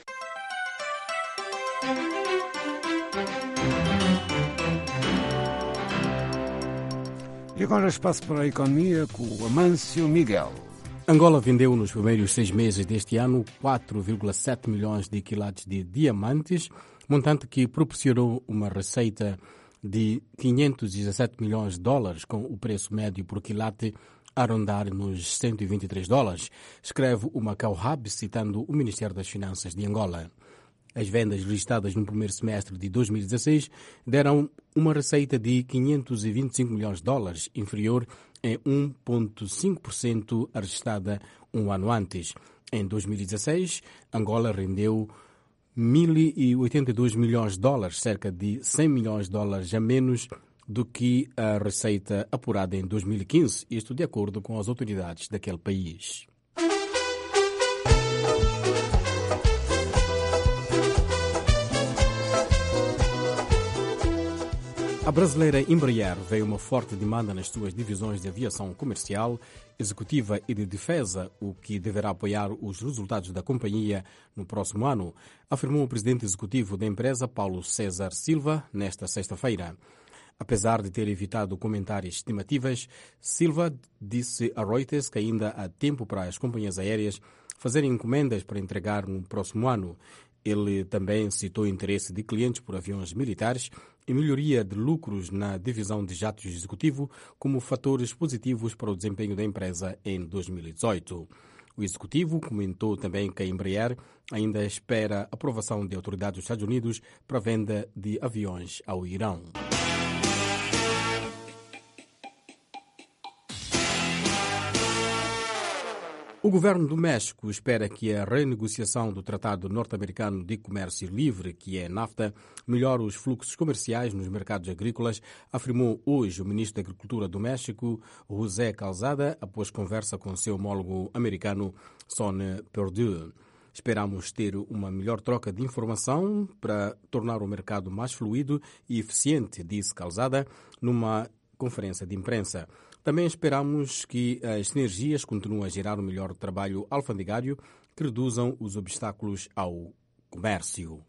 [SPEAKER 3] E agora espaço para a economia com o Amâncio Miguel.
[SPEAKER 1] Angola vendeu nos primeiros seis meses deste ano quatro vírgula sete milhões de quilates de diamantes, montante que proporcionou uma receita de quinhentos e dezessete milhões de dólares, com o preço médio por quilate a rondar nos cento e vinte e três dólares, escreve o Macau Hub, citando o Ministério das Finanças de Angola. As vendas registradas no primeiro semestre de dois mil e dezesseis deram uma receita de quinhentos e vinte e cinco milhões de dólares, inferior em um vírgula cinco por cento à registrada um ano antes. Em dois mil e dezesseis, Angola rendeu mil e oitenta e dois milhões de dólares, cerca de cem milhões de dólares a menos do que a receita apurada em dois mil e quinze, isto de acordo com as autoridades daquele país. A brasileira Embraer vê uma forte demanda nas suas divisões de aviação comercial, executiva e de defesa, o que deverá apoiar os resultados da companhia no próximo ano, afirmou o presidente executivo da empresa, Paulo César Silva, nesta sexta-feira. Apesar de ter evitado comentários estimativas, Silva disse a Reuters que ainda há tempo para as companhias aéreas fazerem encomendas para entregar no próximo ano. Ele também citou o interesse de clientes por aviões militares e melhoria de lucros na divisão de jatos executivo como fatores positivos para o desempenho da empresa em dois mil e dezoito. O executivo comentou também que a Embraer ainda espera aprovação de autoridades dos Estados Unidos para a venda de aviões ao Irão. O governo do México espera que a renegociação do Tratado Norte-Americano de Comércio Livre, que é NAFTA, melhore os fluxos comerciais nos mercados agrícolas, afirmou hoje o ministro da Agricultura do México, José Calzada, após conversa com seu homólogo americano, Sonny Perdue. Esperamos ter uma melhor troca de informação para tornar o mercado mais fluido e eficiente, disse Calzada numa conferência de imprensa. Também esperamos que as sinergias continuem a gerar um melhor trabalho alfandegário que reduzam os obstáculos ao comércio.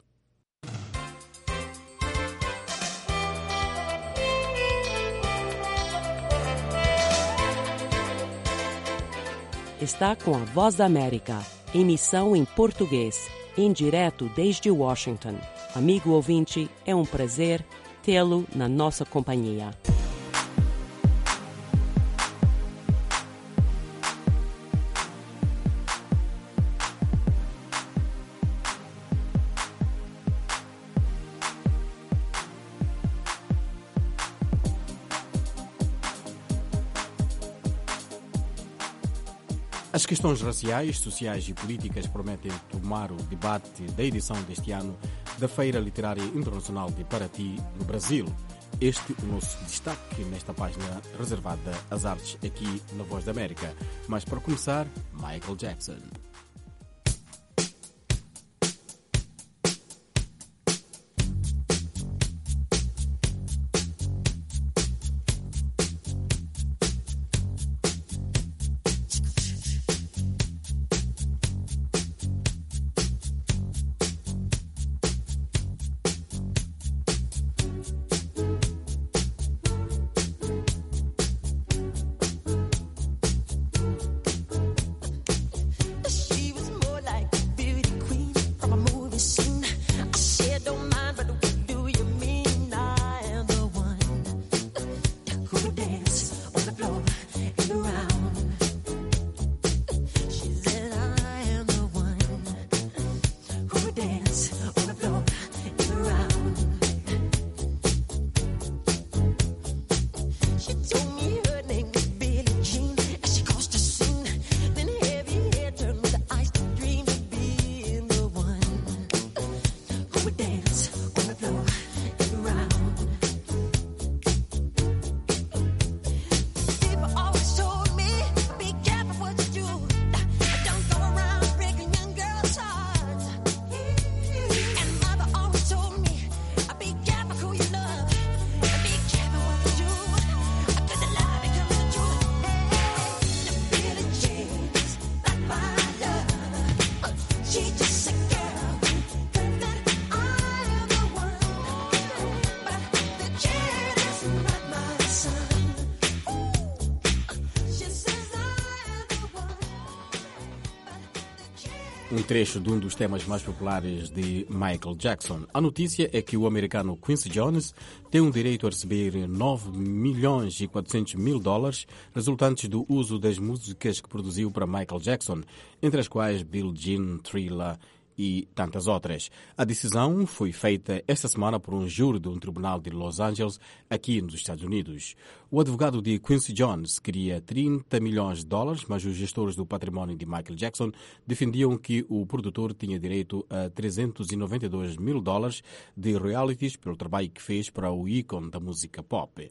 [SPEAKER 9] está com a Voz da América, emissão em português, em direto desde Washington. Amigo ouvinte, é um prazer tê-lo na nossa companhia.
[SPEAKER 1] As questões raciais, sociais e políticas prometem tomar o debate da edição deste ano da Feira Literária Internacional de Paraty, no Brasil. Este é o nosso destaque nesta página reservada às artes aqui na Voz da América. Mas para começar, Michael Jackson. Um trecho de um dos temas mais populares de Michael Jackson. A notícia é que o americano Quincy Jones tem um direito a receber nove milhões e quatrocentos mil dólares resultantes do uso das músicas que produziu para Michael Jackson, entre as quais Billie Jean, Thriller e tantas outras. A decisão foi feita esta semana por um júri de um tribunal de Los Angeles, aqui nos Estados Unidos. O advogado de Quincy Jones queria trinta milhões de dólares, mas os gestores do património de Michael Jackson defendiam que o produtor tinha direito a trezentos e noventa e dois mil dólares de royalties pelo trabalho que fez para o ícone da música pop.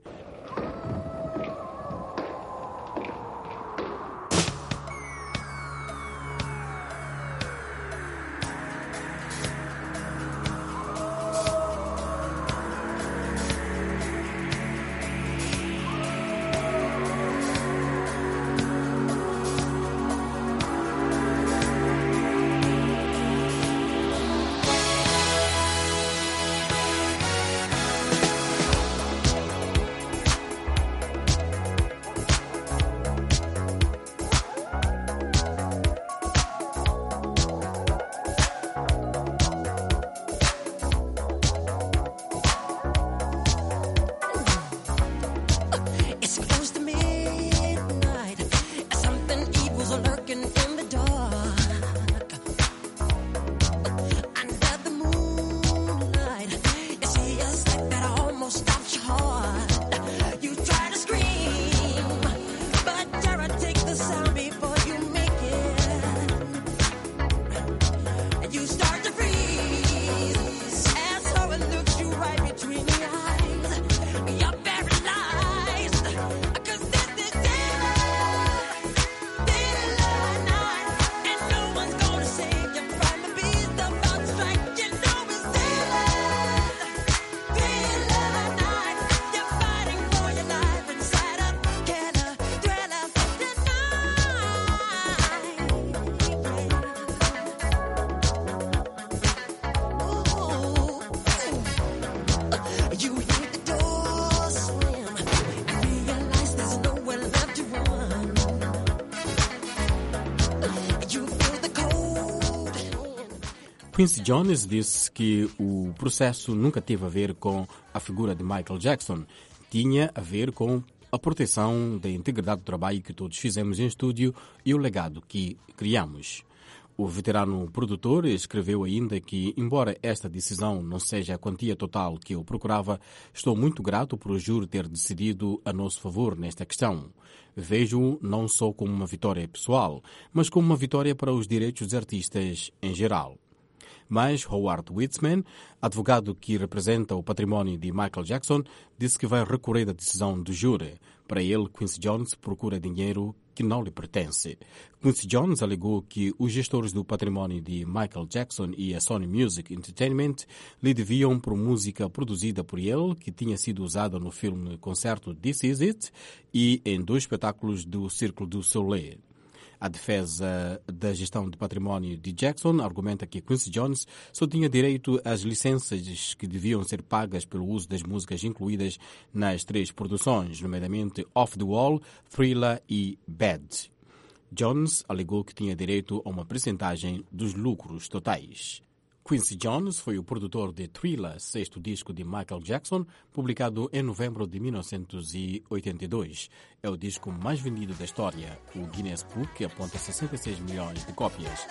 [SPEAKER 1] Quincy Jones disse que o processo nunca teve a ver com a figura de Michael Jackson, tinha a ver com a proteção da integridade do trabalho que todos fizemos em estúdio e o legado que criamos. O veterano produtor escreveu ainda que, embora esta decisão não seja a quantia total que eu procurava, estou muito grato por o júri ter decidido a nosso favor nesta questão. Vejo-o não só como uma vitória pessoal, mas como uma vitória para os direitos dos artistas em geral. Mas Howard Witzman, advogado que representa o património de Michael Jackson, disse que vai recorrer da decisão do júri. Para ele, Quincy Jones procura dinheiro que não lhe pertence. Quincy Jones alegou que os gestores do património de Michael Jackson e a Sony Music Entertainment lhe deviam por música produzida por ele, que tinha sido usada no filme concerto This Is It e em dois espetáculos do Círculo du Soleil. A defesa da gestão de património de Jackson argumenta que Quincy Jones só tinha direito às licenças que deviam ser pagas pelo uso das músicas incluídas nas três produções, nomeadamente Off the Wall, Thriller e Bad. Jones alegou que tinha direito a uma percentagem dos lucros totais. Quincy Jones foi o produtor de Thriller, sexto disco de Michael Jackson, publicado em novembro de mil novecentos e oitenta e dois. É o disco mais vendido da história. O Guinness Book aponta sessenta e seis milhões de cópias.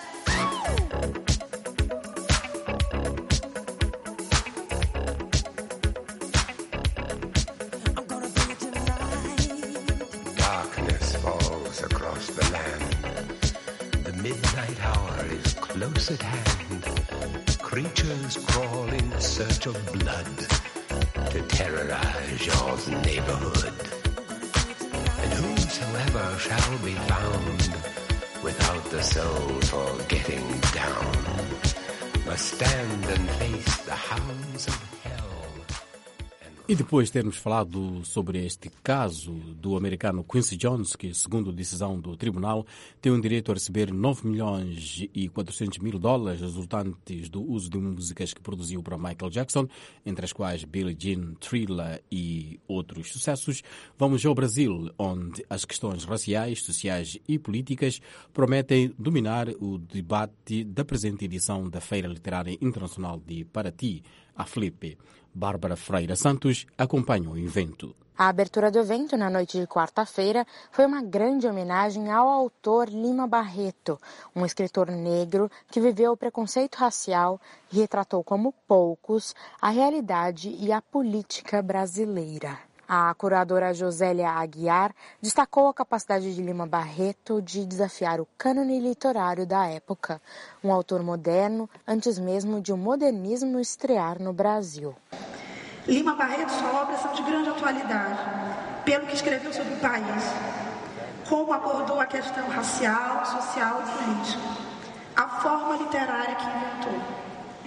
[SPEAKER 8] Darkness falls across the land. The midnight hour is close at hand. Creatures crawl in search of blood to terrorize your neighborhood. And whosoever shall be found without the soul for getting down must stand and face the hounds of hell.
[SPEAKER 1] E depois de termos falado sobre este caso do americano Quincy Jones, que, segundo a decisão do tribunal, tem o direito a receber nove milhões e quatrocentos mil dólares resultantes do uso de músicas que produziu para Michael Jackson, entre as quais Billie Jean, Thriller e outros sucessos, vamos ao Brasil, onde as questões raciais, sociais e políticas prometem dominar o debate da presente edição da Feira Literária Internacional de Paraty, a Flip. Bárbara Freira Santos acompanha o evento.
[SPEAKER 10] A abertura do evento, na noite de quarta-feira, foi uma grande homenagem ao autor Lima Barreto, um escritor negro que viveu o preconceito racial e retratou como poucos a realidade e a política brasileira. A curadora Josélia Aguiar destacou a capacidade de Lima Barreto de desafiar o cânone literário da época, um autor moderno antes mesmo de o modernismo estrear no Brasil.
[SPEAKER 23] Lima Barreto e sua obra são de grande atualidade, pelo que escreveu sobre o país, como abordou a questão racial, social e política, a forma literária que inventou.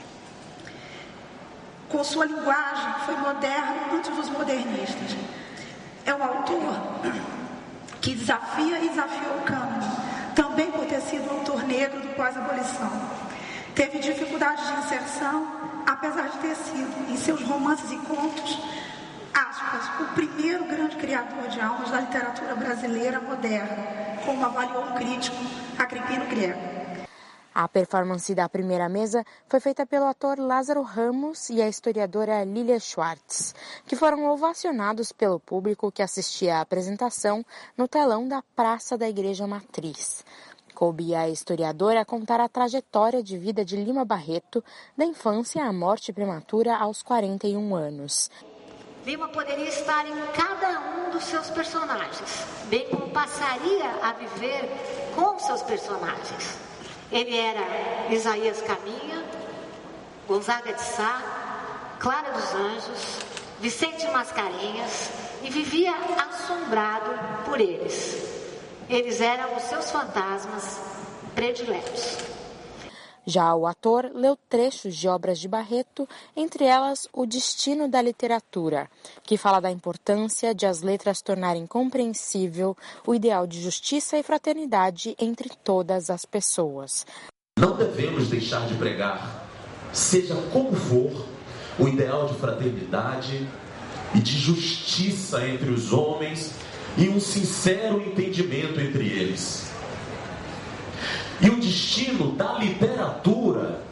[SPEAKER 23] Com sua linguagem, foi moderno antes dos modernistas. É um autor que desafia e desafiou o cânone, também por ter sido um autor negro do pós-abolição. Teve dificuldades de inserção, apesar de ter sido, em seus romances e contos, aspas, o primeiro grande criador de almas da literatura brasileira moderna, como avaliou o crítico Agripino Grego.
[SPEAKER 10] A performance da primeira mesa foi feita pelo ator Lázaro Ramos e a historiadora Lilia Schwartz, que foram ovacionados pelo público que assistia à apresentação no telão da Praça da Igreja Matriz. Coube à historiadora contar a trajetória de vida de Lima Barreto, da infância à morte prematura aos quarenta e um anos.
[SPEAKER 24] Lima poderia estar em cada um dos seus personagens, bem como passaria a viver com seus personagens. Ele era Isaías Caminha, Gonzaga de Sá, Clara dos Anjos, Vicente Mascarenhas e vivia assombrado por eles. Eles eram os seus fantasmas prediletos.
[SPEAKER 10] Já o ator leu trechos de obras de Barreto, entre elas O Destino da Literatura, que fala da importância de as letras tornarem compreensível o ideal de justiça e fraternidade entre todas as pessoas.
[SPEAKER 25] Não devemos deixar de pregar, seja como for, o ideal de fraternidade e de justiça entre os homens e um sincero entendimento entre eles. E o destino da literatura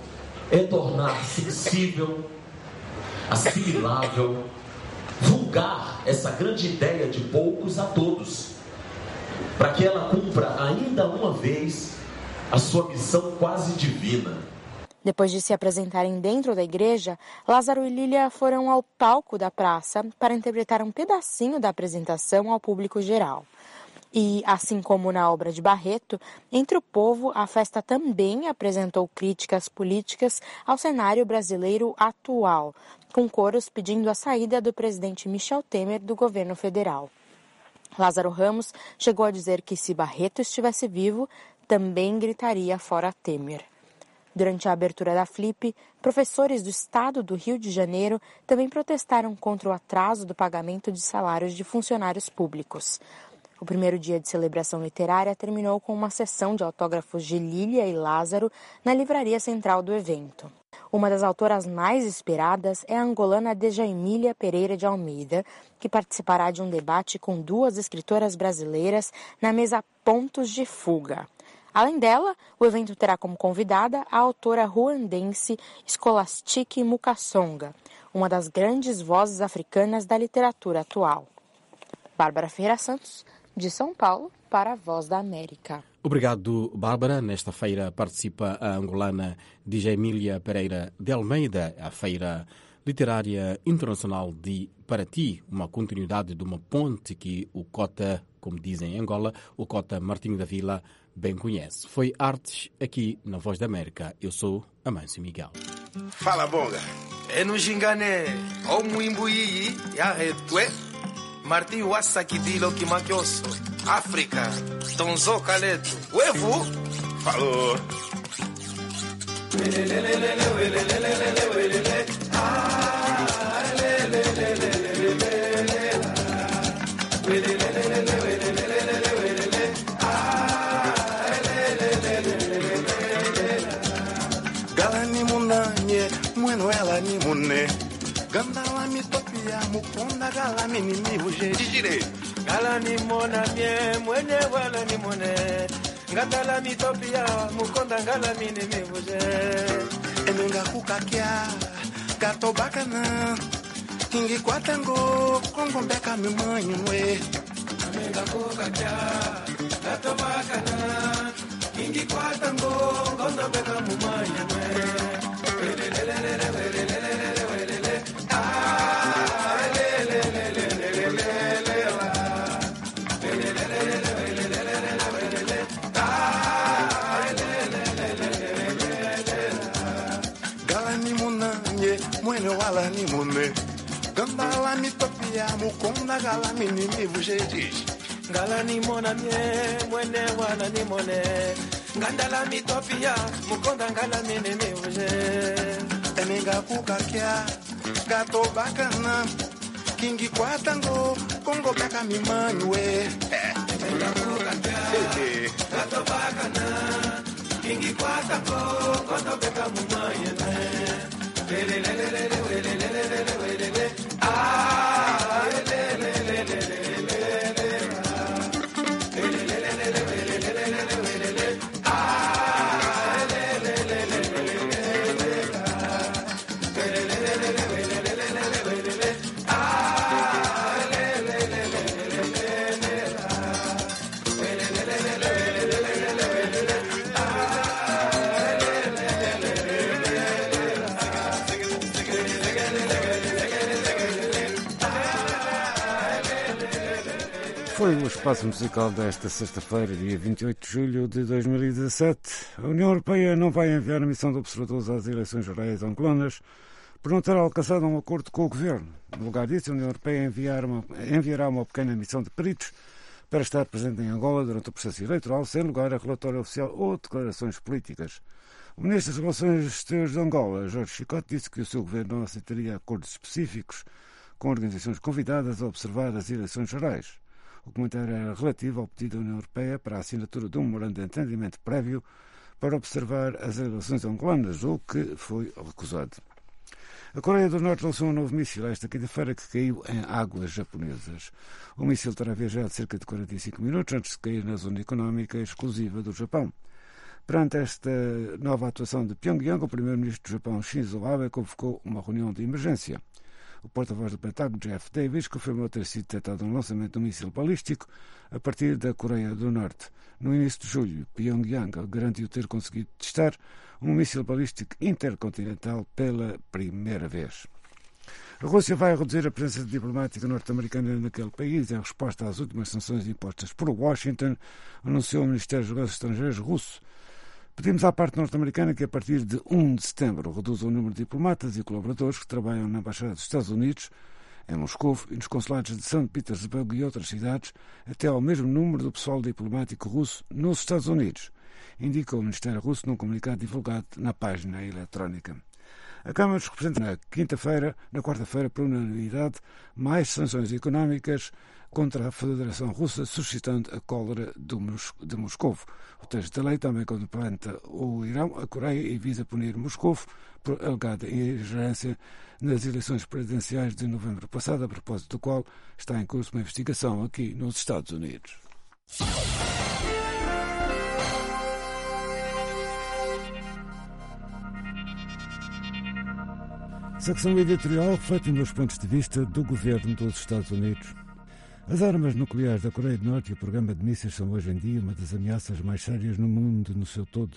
[SPEAKER 25] é tornar sensível, assimilável, vulgar essa grande ideia de poucos a todos, para que ela cumpra ainda uma vez a sua missão quase divina.
[SPEAKER 10] Depois de se apresentarem dentro da igreja, Lázaro e Lília foram ao palco da praça para interpretar um pedacinho da apresentação ao público geral. E, assim como na obra de Barreto, entre o povo, a festa também apresentou críticas políticas ao cenário brasileiro atual, com coros pedindo a saída do presidente Michel Temer do governo federal. Lázaro Ramos chegou a dizer que se Barreto estivesse vivo, também gritaria fora Temer. Durante a abertura da Flip, professores do estado do Rio de Janeiro também protestaram contra o atraso do pagamento de salários de funcionários públicos. O primeiro dia de celebração literária terminou com uma sessão de autógrafos de Lília e Lázaro na livraria central do evento. Uma das autoras mais esperadas é a angolana Djaimília Pereira de Almeida, que participará de um debate com duas escritoras brasileiras na mesa Pontos de Fuga. Além dela, o evento terá como convidada a autora ruandense Scholastique Mukasonga, uma das grandes vozes africanas da literatura atual. Bárbara Ferreira Santos, de São Paulo, para a Voz da América.
[SPEAKER 1] Obrigado, Bárbara. Nesta feira participa a angolana Djaimília Pereira de Almeida, a Feira Literária Internacional de Paraty, uma continuidade de uma ponte que o Cota, como dizem em Angola, o Cota Martinho da Vila bem conhece. Foi Artes aqui na Voz da América. Eu sou Amâncio Miguel.
[SPEAKER 11] Fala, Bonga. É no Gingane, o Muimbuí, e a Retue, Martinho Assakidilo Kimakioso, África, Tonzo Caleto, Uevo, falou. Galani munanye, mweno ela ni mune. Gandala mitopia mukonda galami ni mihuje. Jijire. Galani mona mie, mwene wala ni mune. Gandala mitopia mukonda galami ni mihuje. Emenga kukakia, gato bacana. Kingi kwatango, kongo beka mi manho we. Emenga kukakia, gato bacana. Kingi kwatango, kongo beka mi manho we. Galani munanye, mwene wala ni mune. Gambala mi topia, mukonda galami ni mi vujetis. Galani mona mie, mwene wala ni mone. Gandala mi topia, mukonda galami ni mi vujetis. Emenga kukakia, gato bacana. Kingi kwatango, kongo beka mi manwe. Emenga kukakia, gato bacana. Kingi kwatango, kongo beka mi manwe. Lele lele lele lele lele lele lele. Ah, lele lele lele lele. Lele lele lele lele lele lele. Ah, lele lele lele lele.
[SPEAKER 3] Foi o espaço musical desta sexta-feira, dia vinte e oito de julho de dois mil e dezassete. A União Europeia não vai enviar a missão de observadores às eleições gerais angolanas por não ter alcançado um acordo com o governo. No lugar disso, a União Europeia enviar uma, enviará uma pequena missão de peritos para estar presente em Angola durante o processo eleitoral, sem lugar a relatório oficial ou declarações políticas. O Ministro das Relações Exteriores de Angola, Jorge Chicote, disse que o seu governo não aceitaria acordos específicos com organizações convidadas a observar as eleições gerais. O comentário era relativo ao pedido da União Europeia para a assinatura de um memorando de entendimento prévio para observar as eleições angolanas, o que foi recusado. A Coreia do Norte lançou um novo míssil esta quinta-feira que caiu em águas japonesas. O míssil terá viajado cerca de quarenta e cinco minutos antes de cair na zona económica exclusiva do Japão. Perante esta nova atuação de Pyongyang, o primeiro-ministro do Japão, Shinzo Abe, convocou uma reunião de emergência. O porta-voz do Pentágono, Jeff Davis, confirmou ter sido detectado um lançamento de um míssil balístico a partir da Coreia do Norte. No início de julho, Pyongyang garantiu ter conseguido testar um míssil balístico intercontinental pela primeira vez. A Rússia vai reduzir a presença diplomática norte-americana naquele país em resposta às últimas sanções impostas por Washington, anunciou o Ministério dos Negócios Estrangeiros russo. Pedimos à parte norte-americana que, a partir de primeiro de setembro, reduza o número de diplomatas e colaboradores que trabalham na Embaixada dos Estados Unidos, em Moscou e nos consulados de São Petersburgo e outras cidades, até ao mesmo número do pessoal diplomático russo nos Estados Unidos, indicou o Ministério Russo num comunicado divulgado na página eletrónica. A Câmara dos Representantes, na quinta-feira, na quarta-feira, por unanimidade, mais sanções económicas contra a Federação Russa, suscitando a cólera de Moscou. O texto da lei também contempla o Irão, a Coreia e visa punir Moscou por alegada ingerência nas eleições presidenciais de novembro passado, a propósito do qual está em curso uma investigação aqui nos Estados Unidos. Secção editorial refletindo os pontos de vista do governo dos Estados Unidos. As armas nucleares da Coreia do Norte e o programa de mísseis são hoje em dia uma das ameaças mais sérias no mundo no seu todo.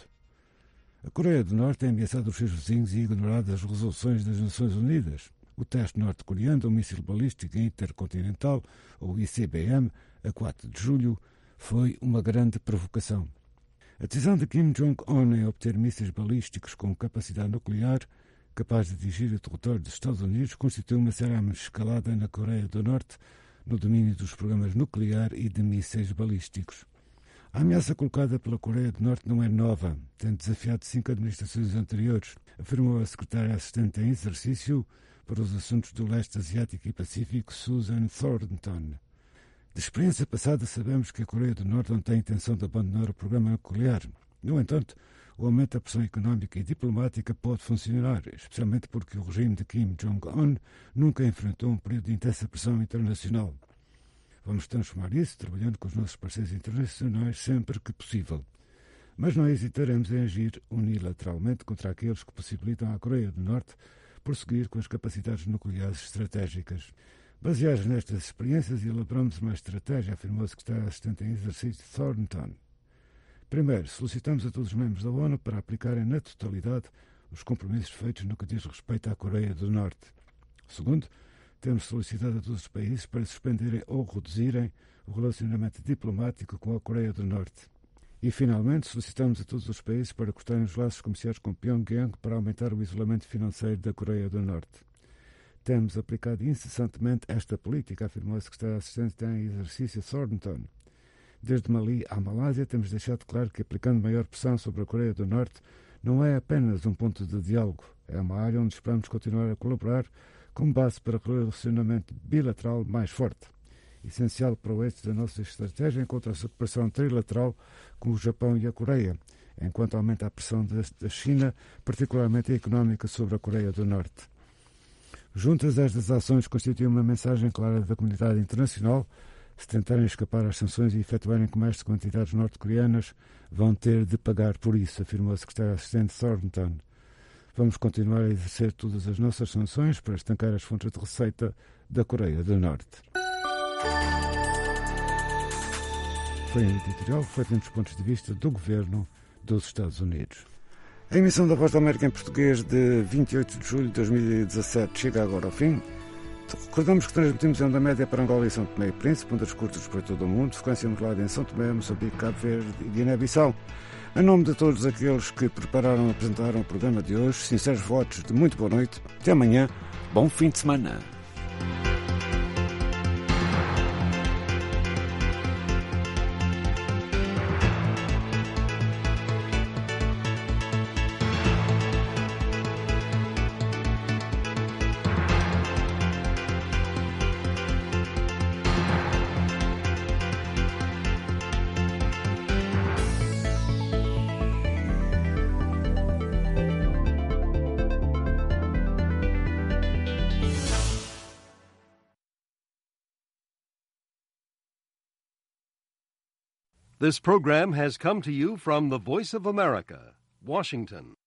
[SPEAKER 3] A Coreia do Norte tem ameaçado os seus vizinhos e ignorado as resoluções das Nações Unidas. O teste norte-coreano do míssil balístico intercontinental, ou I C B M, a quatro de julho, foi uma grande provocação. A decisão de Kim Jong-un em obter mísseis balísticos com capacidade nuclear capaz de atingir o território dos Estados Unidos constitui uma séria escalada na Coreia do Norte no domínio dos programas nuclear e de mísseis balísticos. A ameaça colocada pela Coreia do Norte não é nova, tendo desafiado cinco administrações anteriores, afirmou a secretária assistente em exercício para os assuntos do leste asiático e pacífico, Susan Thornton. De experiência passada, sabemos que a Coreia do Norte não tem intenção de abandonar o programa nuclear. No entanto, o aumento da pressão económica e diplomática pode funcionar, especialmente porque o regime de Kim Jong-un nunca enfrentou um período de intensa pressão internacional. Vamos transformar isso trabalhando com os nossos parceiros internacionais sempre que possível. Mas não hesitaremos em agir unilateralmente contra aqueles que possibilitam à Coreia do Norte prosseguir com as capacidades nucleares estratégicas. Baseados nestas experiências, elaboramos uma estratégia, afirmou a secretária assistente em exercício Thornton. Primeiro, solicitamos a todos os membros da ONU para aplicarem na totalidade os compromissos feitos no que diz respeito à Coreia do Norte. Segundo, temos solicitado a todos os países para suspenderem ou reduzirem o relacionamento diplomático com a Coreia do Norte. E, finalmente, solicitamos a todos os países para cortarem os laços comerciais com Pyongyang para aumentar o isolamento financeiro da Coreia do Norte. Temos aplicado incessantemente esta política, afirmou a secretária assistente em exercício Thornton. Desde Mali à Malásia, temos deixado claro que aplicando maior pressão sobre a Coreia do Norte não é apenas um ponto de diálogo, é uma área onde esperamos continuar a colaborar como base para um relacionamento bilateral mais forte, essencial para o êxito da nossa estratégia enquanto a pressão trilateral com o Japão e a Coreia, enquanto aumenta a pressão da China, particularmente a económica, sobre a Coreia do Norte. Juntas, estas ações constituem uma mensagem clara da comunidade internacional. Se tentarem escapar às sanções e efetuarem comércio com entidades norte-coreanas, vão ter de pagar por isso, afirmou a secretária assistente Thornton. Vamos continuar a exercer todas as nossas sanções para estancar as fontes de receita da Coreia do Norte. Foi um editorial feito nos pontos de vista do governo dos Estados Unidos. A emissão da Voz da América em português de vinte e oito de julho de dois mil e dezassete chega agora ao fim. Recordamos que transmitimos em onda média para Angola e São Tomé e Príncipe, ondas curtas para todo o mundo, frequência modulada em São Tomé, Moçambique, Cabo Verde e Guiné-Bissau. Em nome de todos aqueles que prepararam e apresentaram o programa de hoje, sinceros votos de muito boa noite. Até amanhã. Bom fim de semana.
[SPEAKER 12] This program has come to you from the Voice of America, Washington.